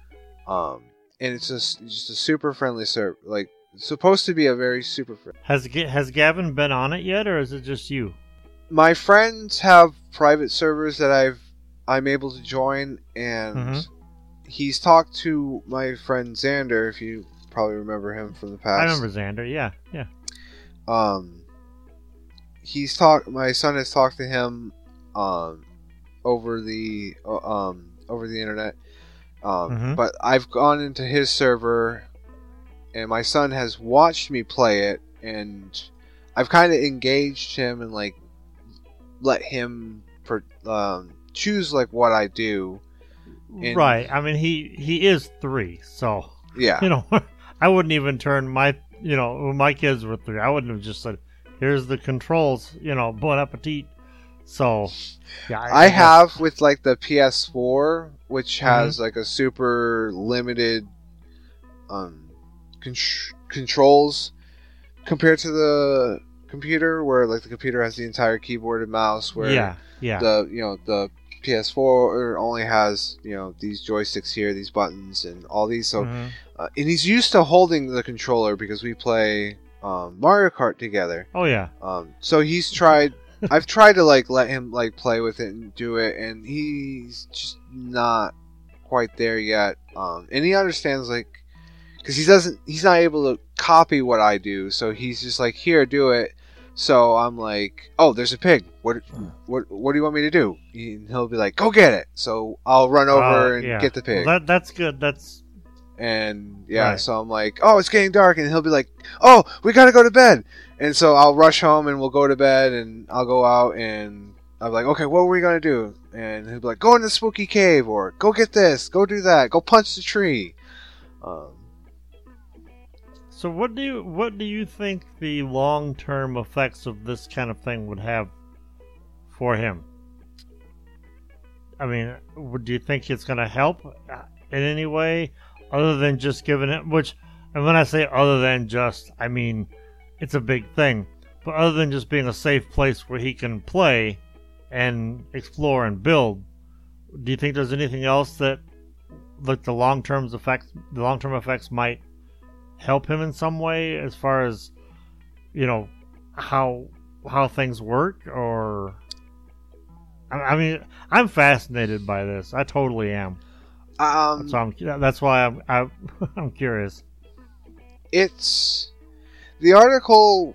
Um, and it's just just a super friendly server. Like it's supposed to be a very super friendly. Has Ga- has Gavin been on it yet, or is it just you? My friends have private servers that I've I'm able to join, and Mhm. he's talked to my friend Xander. If you probably remember him from the past. I remember Xander. Yeah, yeah. Um, he's talked. My son has talked to him, um, over the uh, um over the internet. Um, Mhm. but I've gone into his server, and my son has watched me play it, and I've kind of engaged him and like let him per, um, choose like what I do. And- Right. I mean, he he is three, so Yeah. you know, I wouldn't even turn my you know when my kids were three. I wouldn't have just said, "Here's the controls," you know, bon appetit. So, yeah, I guess- have with like the P S four, which Mm-hmm. has like a super limited um con- controls compared to the computer, where like the computer has the entire keyboard and mouse, where Yeah, yeah. the you know the P S four only has you know these joysticks here, these buttons, and all these. So, Mhm. uh, and he's used to holding the controller because we play um, Mario Kart together. Oh yeah. Um, so he's tried. I've tried to like let him like play with it and do it, and he's just not quite there yet. Um, and he understands like because he doesn't. He's not able to copy what I do, so he's just like, "Here, do it." So I'm like, "Oh, there's a pig. What what what do you want me to do?" And he'll be like, "Go get it." So I'll run over Uh, and yeah. get the pig. Well, that that's good. That's And yeah, Right. so I'm like, oh, it's getting dark, and he'll be like, oh, we gotta go to bed. And so I'll rush home, and we'll go to bed, and I'll go out, and I'm like, okay, what are we gonna do? And he'll be like, go in the spooky cave, or go get this, go do that, go punch the tree. Um, so. What do you what do you think the long term effects of this kind of thing would have for him? I mean, would do you think it's going to help in any way other than just giving it? Which, and when I say other than just, I mean it's a big thing. But other than just being a safe place where he can play and explore and build, do you think there's anything else that, like the long term effects, the long term effects might help him in some way as far as, you know, how how things work? Or I, I mean, I'm fascinated by this. I totally am. um, So I'm, that's why I'm I, I'm curious. it's the article.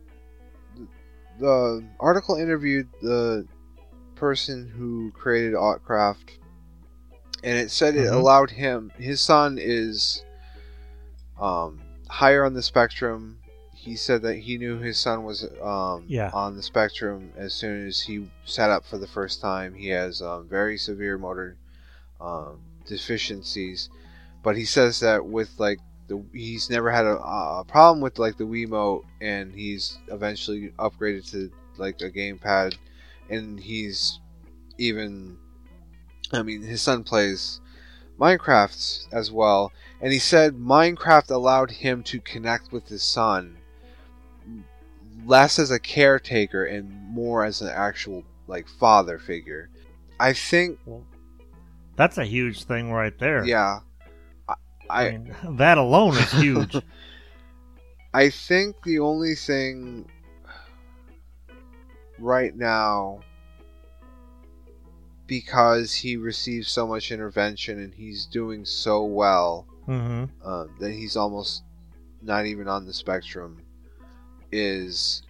The article interviewed the person who created Autcraft, and it said it Mhm. allowed him. His son is um, higher on the spectrum. He said that he knew his son was um, Yeah. on the spectrum as soon as he sat up for the first time. He has um, very severe motor um, deficiencies, but he says that with like the he's never had a, a problem with like the Wiimote, and he's eventually upgraded to like a gamepad, and he's even. I mean, his son plays Minecraft as well, and he said Minecraft allowed him to connect with his son less as a caretaker and more as an actual like father figure. I think, Well, that's a huge thing right there. yeah, I I I, mean, that alone is huge. I think the only thing right now, because he receives so much intervention and he's doing so well, hmm um, that he's almost not even on the spectrum, is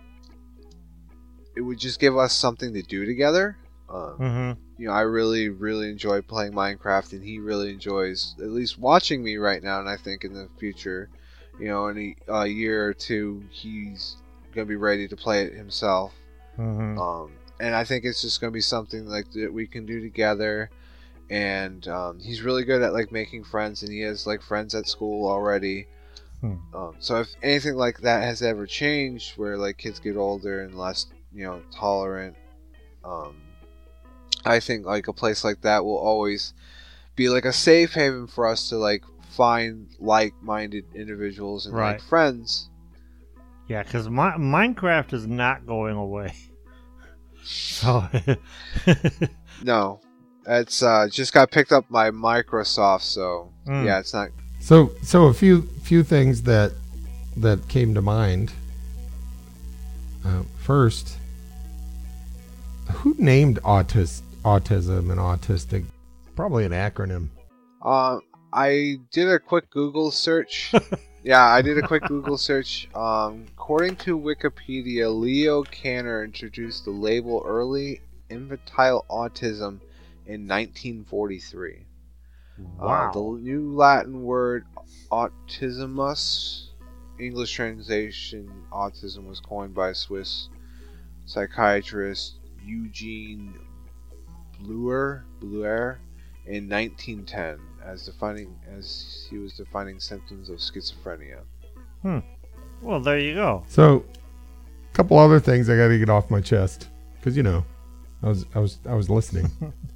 it would just give us something to do together. Um, hmm you know, I really, really enjoy playing Minecraft, and he really enjoys at least watching me right now. And I think in the future, you know, in a, a year or two, he's gonna be ready to play it himself. hmm Um, and I think it's just gonna be something like that we can do together. And um, he's really good at like making friends, and he has like friends at school already. Hmm. Um, so if anything like that has ever changed, where like kids get older and less, you know, tolerant, um, I think like a place like that will always be like a safe haven for us to like find like-minded individuals and Right. like friends. Yeah, because Minecraft is not going away. So No, it's uh, just got picked up by Microsoft. So Mm. yeah, it's not. So, so a few few things that that came to mind. Uh, first, who named autis, autism and autistic? Probably an acronym. Um, I did a quick Google search. Yeah, I did a quick Google search. Um, according to Wikipedia, Leo Kanner introduced the label early infantile autism in nineteen forty-three. wow. Uh, the new Latin word autismus, English translation autism, was coined by Swiss psychiatrist Eugene Bleuer, Bleuer in nineteen ten as defining as he was defining symptoms of schizophrenia. Well, there you go. So, a couple other things I got to get off my chest because you know, I was I was I was listening.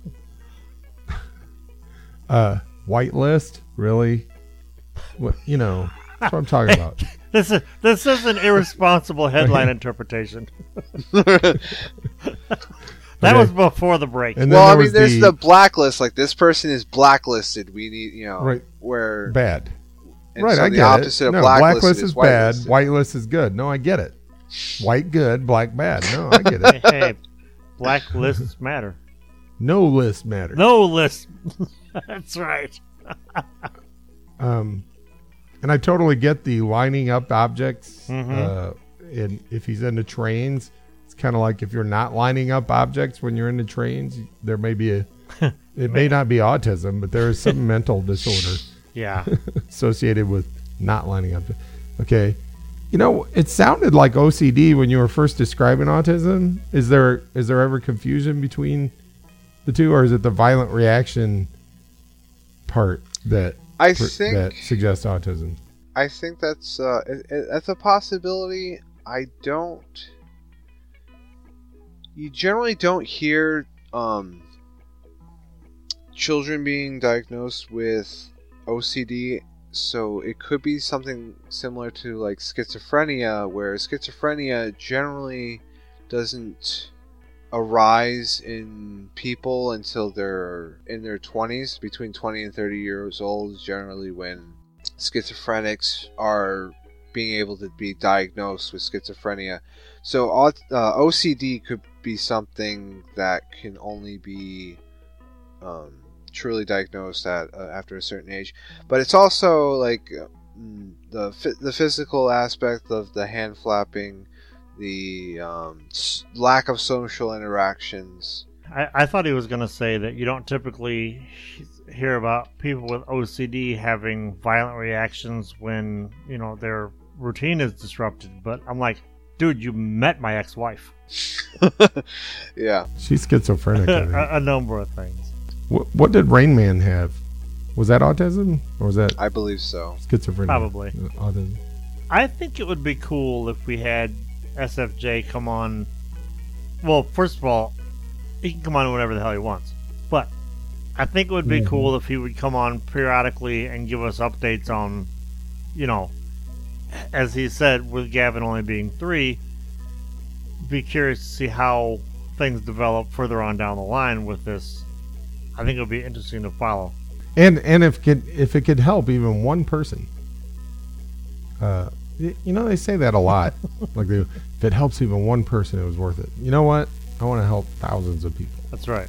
uh, whitelist, really? What you know? That's what I'm talking about. This is this is an irresponsible headline interpretation. That Okay. was before the break. And then Well, I there mean, was there's the, the blacklist. Like, this person is blacklisted. We need, you know, Right. where bad. and Right, so I the get opposite it. of No, blacklisted blacklist is, bad. whitelisted. Whitelist is good. No, I get it. White good, black bad. No, I get it. Hey, hey, black lists matter. No list matters. No list. That's right. Um, and I totally get the lining up objects. Mhm. Uh, and if he's into trains, it's kind of like if you're not lining up objects when you're into trains, there may be a. It may not be autism, but there is some mental disorder Yeah. associated with not lining up. Okay. You know, it sounded like O C D when you were first describing autism. Is there is there ever confusion between the two, or is it the violent reaction part that I per- think that suggests autism? I think that's uh, it, it, that's a possibility. I don't. You generally don't hear um, children being diagnosed with O C D, so it could be something similar to like schizophrenia, where schizophrenia generally doesn't arise in people until they're in their twenties, between twenty and thirty years old, generally when schizophrenics are being able to be diagnosed with schizophrenia. So uh, O C D could be something that can only be um, truly diagnosed at uh, after a certain age. But it's also like mm, the f- the physical aspect of the hand flapping, the um, s- lack of social interactions. I, I thought he was going to say that you don't typically hear about people with O C D having violent reactions when, you know, their routine is disrupted. But I'm like, dude, you met my ex-wife. Yeah. She's schizophrenic. I think. a, a number of things. what, what did Rain Man have? Was that autism or was that I believe so. schizophrenia? Probably. Uh, Autism. I think it would be cool if we had S F J come on. Well, first of all, he can come on whenever the hell he wants. But I think it would be Mhm. cool if he would come on periodically and give us updates on, you know, as he said, with Gavin only being three, be curious to see how things develop further on down the line with this. I think it would be interesting to follow. And and if could if it could help even one person, uh, y- you know they say that a lot. Like they, if it helps even one person, it was worth it. You know what? I want to help thousands of people. That's right.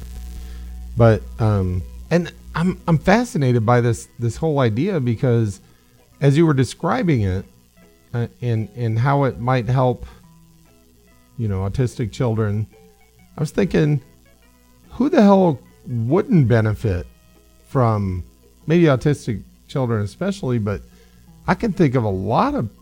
But um, and I'm I'm fascinated by this this whole idea because as you were describing it, uh, and and how it might help, you know, autistic children, I was thinking, who the hell wouldn't benefit from maybe autistic children especially, but I can think of a lot of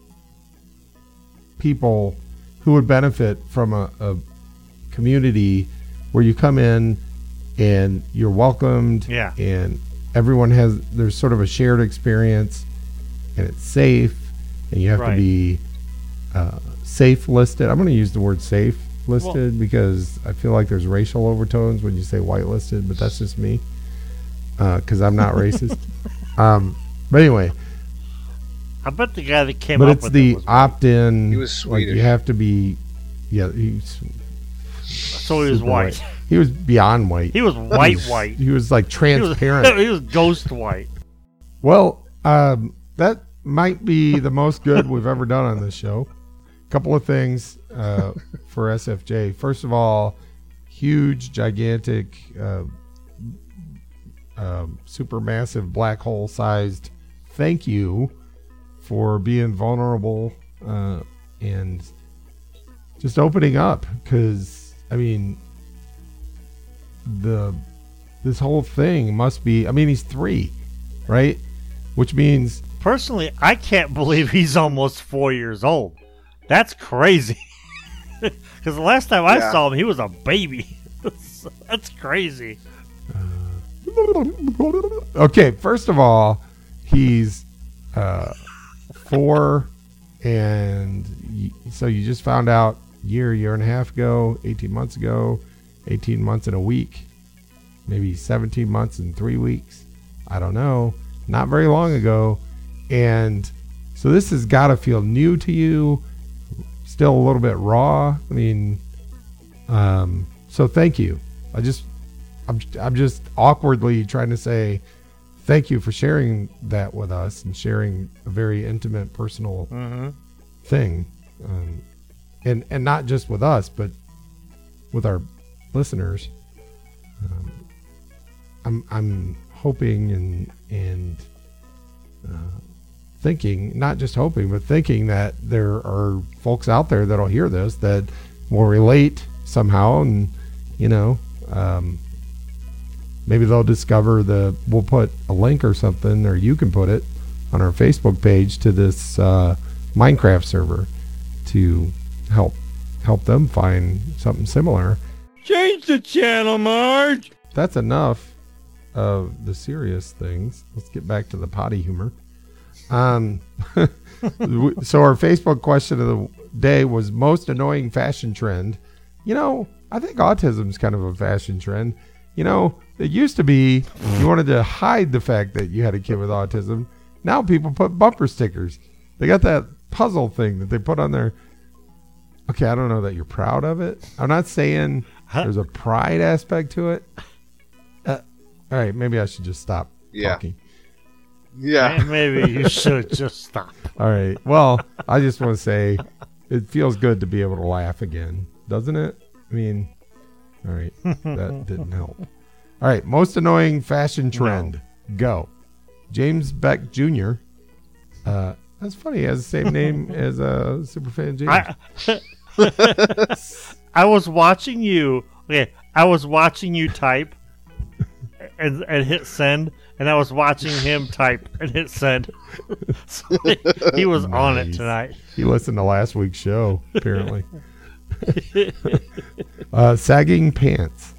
people who would benefit from a, a community where you come in and you're welcomed, Yeah. and everyone has there's sort of a shared experience, and it's safe, and you have Right. to be uh, safe listed. I'm going to use the word safe listed because I feel like there's racial overtones when you say white listed, but that's just me because I'm not racist. Um, but anyway, I bet the guy that came but up it's with the it was opt-in. He was like you Swedish. have to be, yeah. He's, so he was super white. He was beyond white. He was white, white. He was like He was, transparent. he was ghost white. Well, um, that might be the most good we've ever done on this show. Couple of things uh, for S F J. First of all, huge, gigantic, uh, uh, super massive black hole sized thank you for being vulnerable uh, and just opening up. Because, I mean, the this whole thing must be, I mean, he's three, right? Which means Personally, I can't believe he's almost four years old. That's crazy. Because the last time I Yeah. saw him, he was a baby. That's crazy. okay, first of all, he's uh, four, and y- so you just found out year, year and a half ago, eighteen months ago, eighteen months in a week, maybe seventeen months in three weeks. I don't know. Not very long ago. And so this has got to feel new to you, still a little bit raw. I mean, um, so thank you. I just, I'm, I'm just awkwardly trying to say thank you for sharing that with us and sharing a very intimate, personal Mm-hmm. thing, um, and and not just with us, but with our listeners. Um, I'm I'm hoping and and uh, thinking, not just hoping, but thinking that there are folks out there that'll hear this that will relate somehow, and you know, um, maybe they'll discover the. We'll put a link or something, or you can put it on our Facebook page to this uh, Minecraft server to help help them find something similar. Change the channel, Marge. That's enough of the serious things. Let's get back to the potty humor. Um, so our Facebook question of the day was most annoying fashion trend. You know, I think autism is kind of a fashion trend. You know, it used to be you wanted to hide the fact that you had a kid with autism. Now people put bumper stickers. They got that puzzle thing that they put on there. Okay, I don't know that you're proud of it. I'm not saying there's a pride aspect to it. Uh, all right, maybe I should just stop Yeah. talking. Yeah. Maybe you should just stop. All right. Well, I just want to say it feels good to be able to laugh again, doesn't it? I mean, all right, that didn't help. All right, most annoying fashion trend. Go. James Beck Junior Uh, that's funny. He has the same name as uh, Superfan James. I, I was watching you. Okay, I was watching you type and, and hit send, and I was watching him type and hit send. So he was on it Nice. tonight. He listened to last week's show, apparently. uh, sagging pants.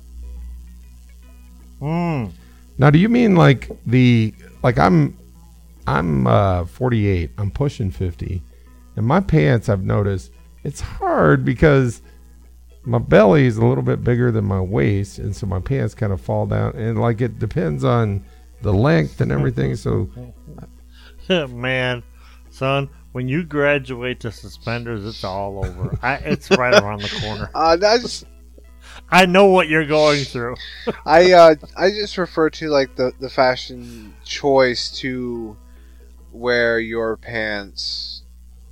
Mm. Now, do you mean like the like I'm I'm uh, forty-eight. I'm pushing fifty, and my pants, I've noticed it's hard because my belly is a little bit bigger than my waist, and so my pants kind of fall down, and like it depends on the length and everything. So Man, son, when you graduate to suspenders, it's all over. I, it's right around the corner. Uh, that's I know what you're going through. I uh, I just refer to like the, the fashion choice to wear your pants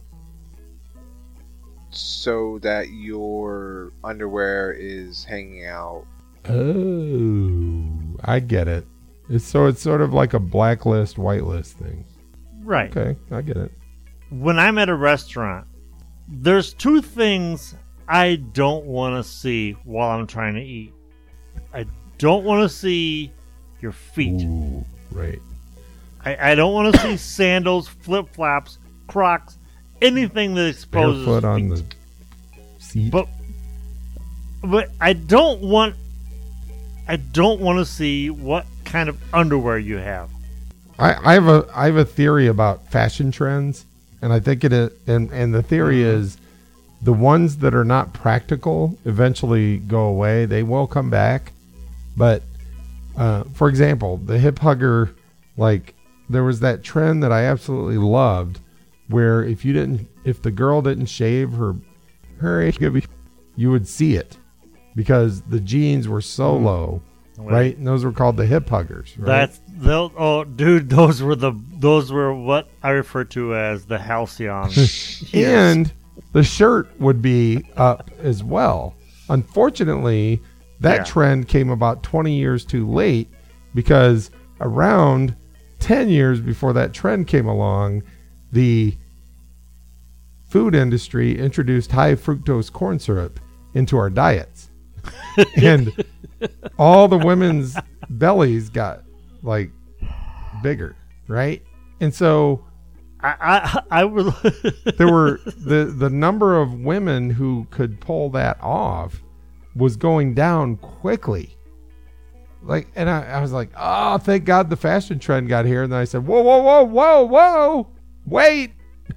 so that your underwear is hanging out. oh, I get it. It's so it's sort of like a blacklist, whitelist thing. Right. Okay, I get it. When I'm at a restaurant, there's two things I don't want to see while I'm trying to eat. I don't want to see your feet. Ooh, right. I, I don't want to see sandals, flip flops, Crocs, anything that exposes Barefoot on feet. the seat. But but I don't want I don't want to see what kind of underwear you have. I, I have a I have a theory about fashion trends, and I think it is, and and the theory is the ones that are not practical eventually go away. They will come back, but uh, for example, the hip hugger, like there was that trend that I absolutely loved, where if you didn't, if the girl didn't shave her her H, you would see it, because the jeans were so Mm. low, Wait. right? And those were called the hip huggers, right? That's those. Oh, dude, those were the those were what I refer to as the halcyon. And the shirt would be up as well. Unfortunately, that Yeah. trend came about twenty years too late because around ten years before that trend came along, the food industry introduced high fructose corn syrup into our diets. And all the women's bellies got like bigger, right? And so I I, I would. there were the the number of women who could pull that off was going down quickly. Like, and I, I was like, oh, thank God the fashion trend got here. And then I said, whoa, whoa, whoa, whoa, whoa, wait.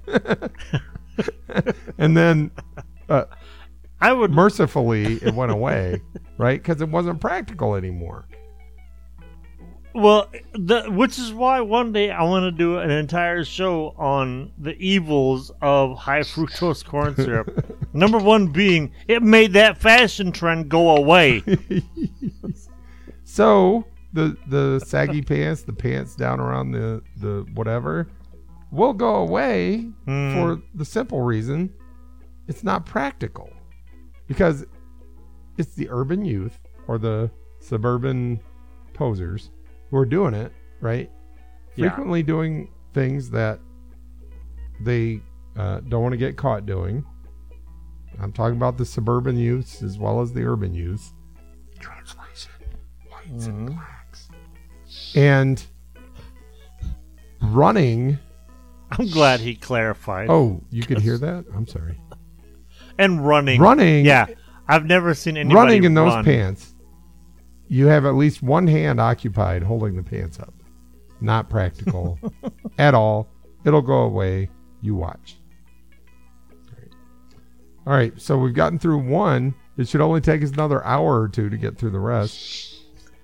And then uh, I would. mercifully it went away, right? Because it wasn't practical anymore. Well, the, which is why one day I want to do an entire show on the evils of high fructose corn syrup. Number one being it made that fashion trend go away. So the the saggy pants, the pants down around the, the whatever, will go away Hmm. for the simple reason it's not practical. Because it's the urban youth or the suburban posers who are doing it, right? Yeah. Frequently doing things that they uh, don't want to get caught doing. I'm talking about the suburban youths as well as the urban youths. Translation, whites and Mhm. blacks. And running. I'm glad he clarified. Oh, you could hear that? I'm sorry. And running. Running. Yeah. I've never seen anybody Running in those run. pants, you have at least one hand occupied holding the pants up. Not practical at all. It'll go away. You watch. All right. All right, so we've gotten through one. It should only take us another hour or two to get through the rest.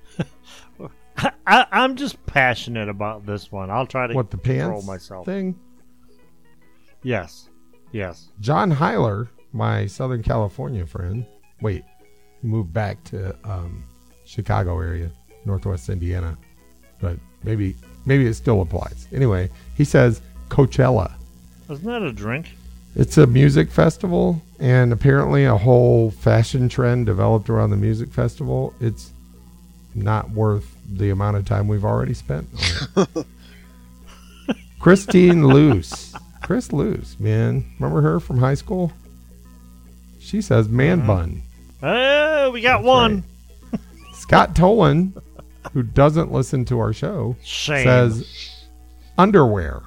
I, I'm just passionate about this one. I'll try to What, the control pants myself. thing? Yes. Yes. John Heiler, my Southern California friend, wait, he moved back to um, Chicago area, Northwest Indiana, but maybe maybe it still applies. Anyway, he says Coachella. Isn't that a drink? It's a music festival, and apparently a whole fashion trend developed around the music festival. It's not worth the amount of time we've already spent on it. Christine Luce. Chris Luce, man. Remember her from high school? She says man Uh-huh. bun. Oh, we got That's one. right. Scott Tolan, who doesn't listen to our show, Shame. says underwear.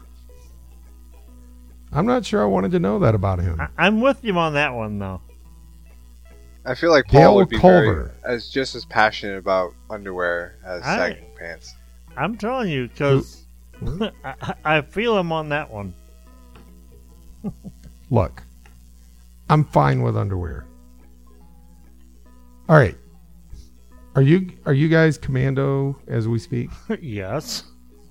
I'm not sure I wanted to know that about him. I, I'm with you on that one, though. I feel like Paul Dale would be Culver. very, as just as passionate about underwear as I- sagging pants. I'm telling you, because I, I feel him on that one. Look, I'm fine with underwear. All right. Are you are you guys commando as we speak, Yes.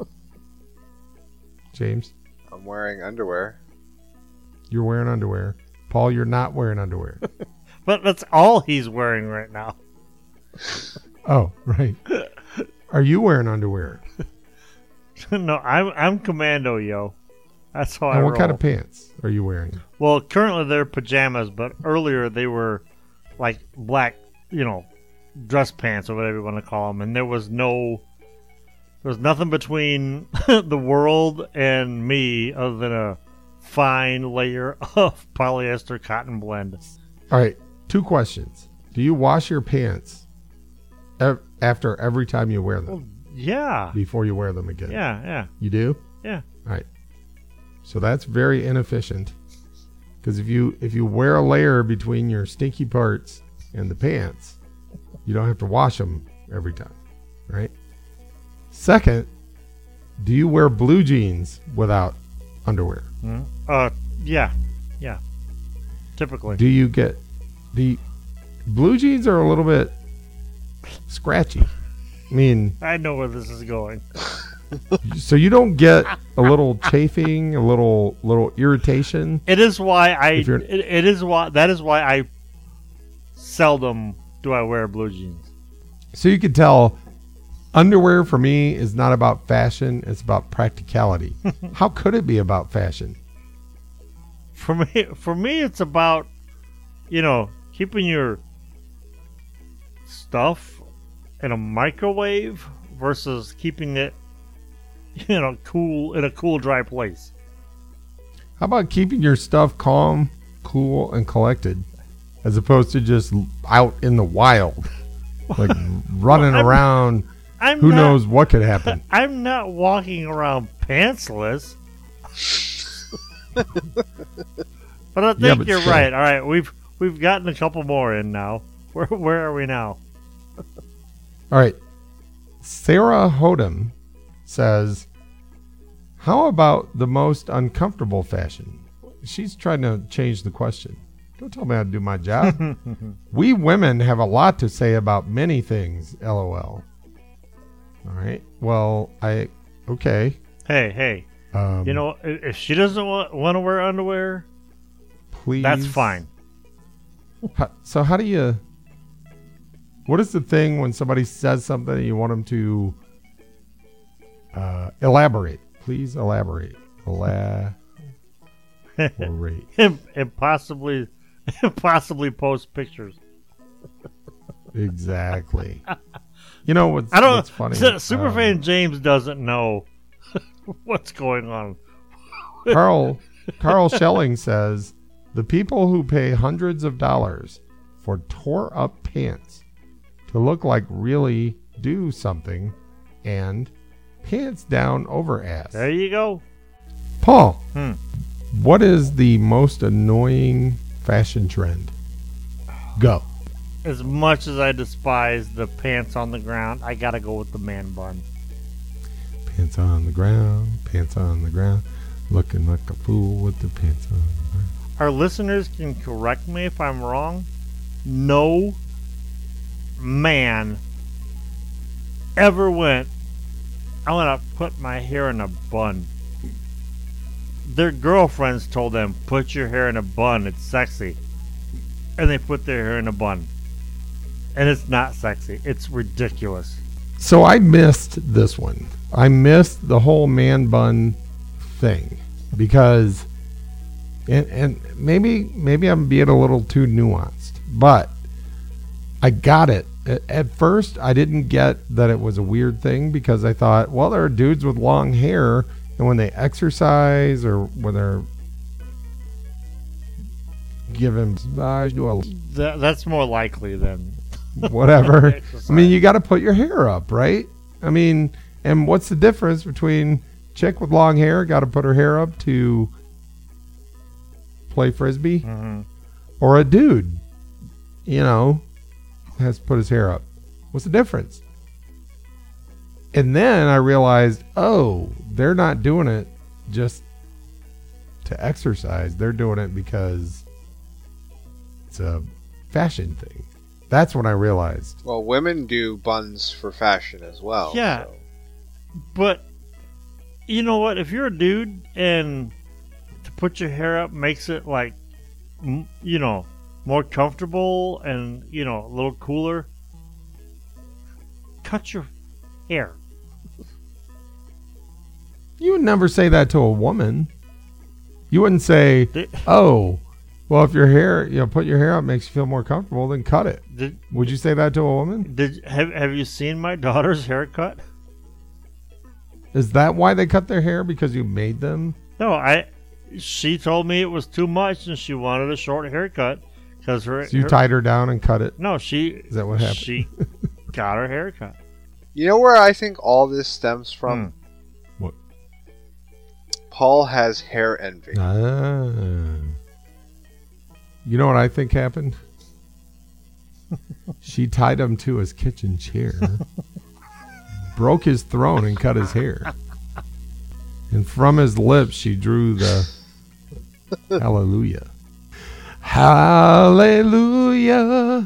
James? I'm wearing underwear. You're wearing underwear. Paul, you're not wearing underwear. But that's all he's wearing right now. Oh, right. Are you wearing underwear? No, I'm I'm commando, yo. That's how I And what roll. kind of pants are you wearing? Well, currently they're pajamas, but earlier they were like black, you know, dress pants or whatever you want to call them. And there was no, there was nothing between the world and me other than a fine layer of polyester cotton blend. All right. Two questions. Do you wash your pants ev- after every time you wear them? Yeah, Before you wear them again? yeah, yeah, You do? yeah. All right. So that's very inefficient. Because if you if you wear a layer between your stinky parts and the pants, you don't have to wash them every time, right? Second, do you wear blue jeans without underwear? Mhm. Uh, yeah, yeah. Typically, Do you get the blue jeans are a little bit scratchy? I mean, I know where this is going. so you don't get a little chafing, a little little irritation. It is why I. If It, you're- it is why that is why I seldom do I wear blue jeans. So you can tell underwear for me is not about fashion, it's about practicality. How could it be about fashion? For me, for me, it's about, you know, keeping your stuff in a microwave versus keeping it, you know, cool in a cool, dry place. How about keeping your stuff calm, cool, and collected, as opposed to just out in the wild, like running I'm- around? I'm Who not, knows what could happen? I'm not walking around pantsless. But I think Yeah, but you're still. right. All right, we've we've gotten a couple more in now. Where where are we now? All right. Sarah Hodem says, how about the most uncomfortable fashion? She's trying to change the question. Don't tell me how to do my job. We women have a lot to say about many things, LOL. All right. Well, I, okay. Hey, hey. Um, You know, if if she doesn't want, want to wear underwear, please. that's fine. How- So how do you, what is the thing when somebody says something and you want them to uh, elaborate? Please elaborate. Elaborate. and, and possibly, and possibly post pictures. Exactly. You know what's, I don't. what's funny? Superfan Um, James doesn't know what's going on. Carl Carl Schelling says the people who pay hundreds of dollars for tore up pants to look like really do something and pants down over ass. There you go. Paul, Hmm. what is the most annoying fashion trend? Go. As much as I despise the pants on the ground, I gotta go with the man bun. Pants on the ground, pants on the ground, looking like a fool with the pants on the ground. Our listeners can correct me if I'm wrong. No man ever went, I want to put my hair in a bun. Their girlfriends told them, put your hair in a bun, it's sexy. And they put their hair in a bun. And it's not sexy. It's ridiculous. So I missed this one. I missed the whole man bun thing because, and, and maybe maybe I'm being a little too nuanced, but I got it. At, at first, I didn't get that it was a weird thing because I thought, well, there are dudes with long hair, and when they exercise or when they're given That, that's more likely than whatever. Exercise. I mean, you got to put your hair up, right? I mean, and what's the difference between chick with long hair got to put her hair up to play frisbee, hmm or a dude, you know, has to put his hair up? What's the difference? And then I realized, oh, they're not doing it just to exercise. They're doing it because it's a fashion thing. That's when I realized. Well, women do buns for fashion as well. Yeah. so- But you know what? If you're a dude and to put your hair up makes it like, m- you know, more comfortable and, you know, a little cooler, cut your hair. You would never say that to a woman. You wouldn't say, Did, oh, well, if your hair, you know, put your hair up makes you feel more comfortable, then cut it. did, Would you say that to a woman? did have, have you seen my daughter's haircut? Is that why they cut their hair? Because you made them? No, I. She told me it was too much and she wanted a short haircut because her. So you her- tied her down and cut it? No, she. Is that what happened? She got her haircut. You know where I think all this stems from? Hmm. What? Paul has hair envy. Ah. You know what I think happened? She tied him to his kitchen chair, broke his throne, and cut his hair. And from his lips, she drew the hallelujah. Hallelujah.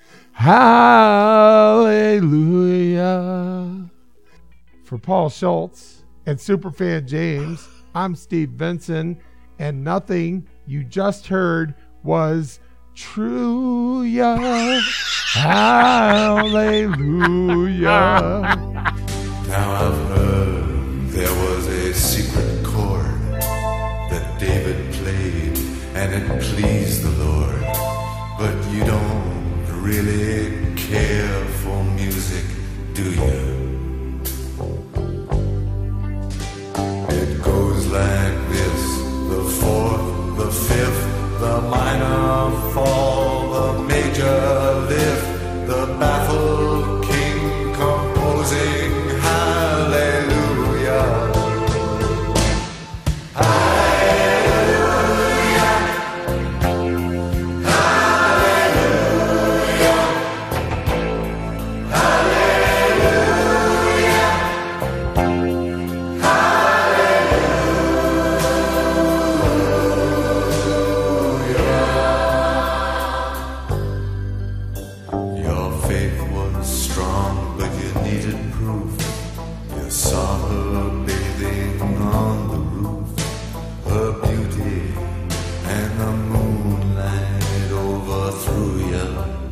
Hallelujah. For Paul Schultz and Superfan James, I'm Steve Vinson, and nothing you just heard was true, yeah. Hallelujah. Now I've heard there was a secret chord that David played and it pleased the Lord. But you don't really care for music, do you? It goes like this: the fourth, the fifth, the minor fall, the major lift, the baffled king composing hallelujah. Hallelujah. Hallelujah. Your faith was strong, but you needed proof. You saw her bathing on the roof, her beauty and the moonlight overthrew you.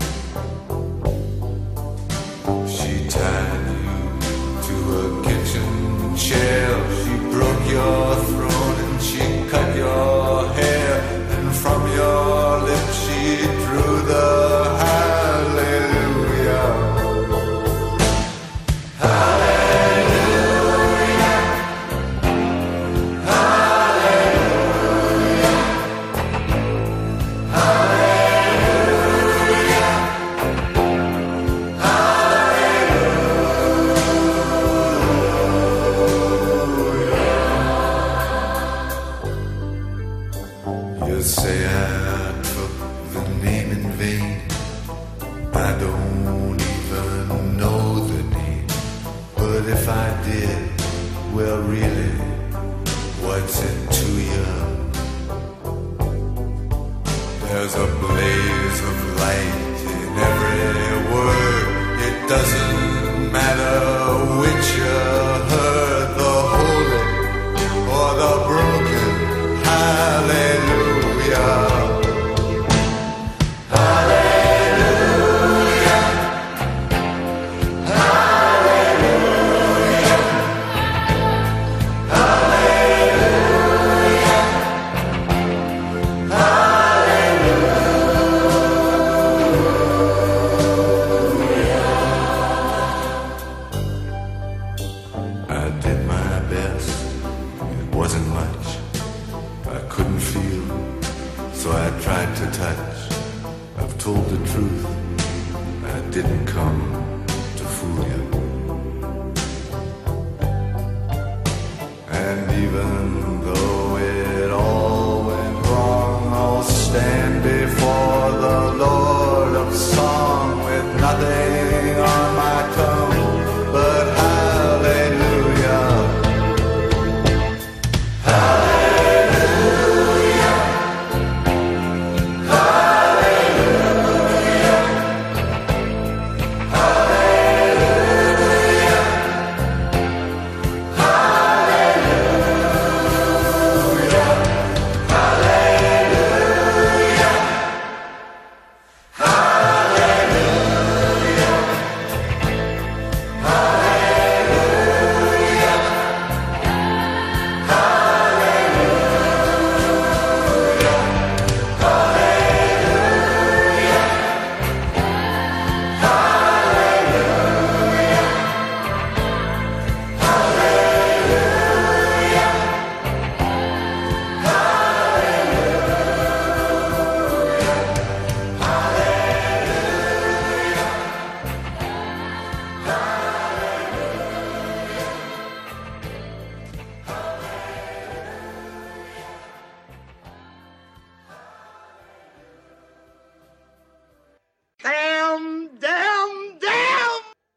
She tied you to a kitchen chair, she broke your throne and she cut your hair, and from your lips she drew the hallelujah. Hallelujah. Hallelujah. Hallelujah. Hallelujah. You say I took the name in vain. I don't even know the name. But if I did, well really, what's it to you? There's a blaze of light in every word. It doesn't matter which you heard, the holy or the broken. Hallelujah. Hallelujah. Hallelujah. Hallelujah. Hallelujah. I did my best. It wasn't much. I couldn't feel, so I tried to touch. I've told the truth. I didn't come to fool you.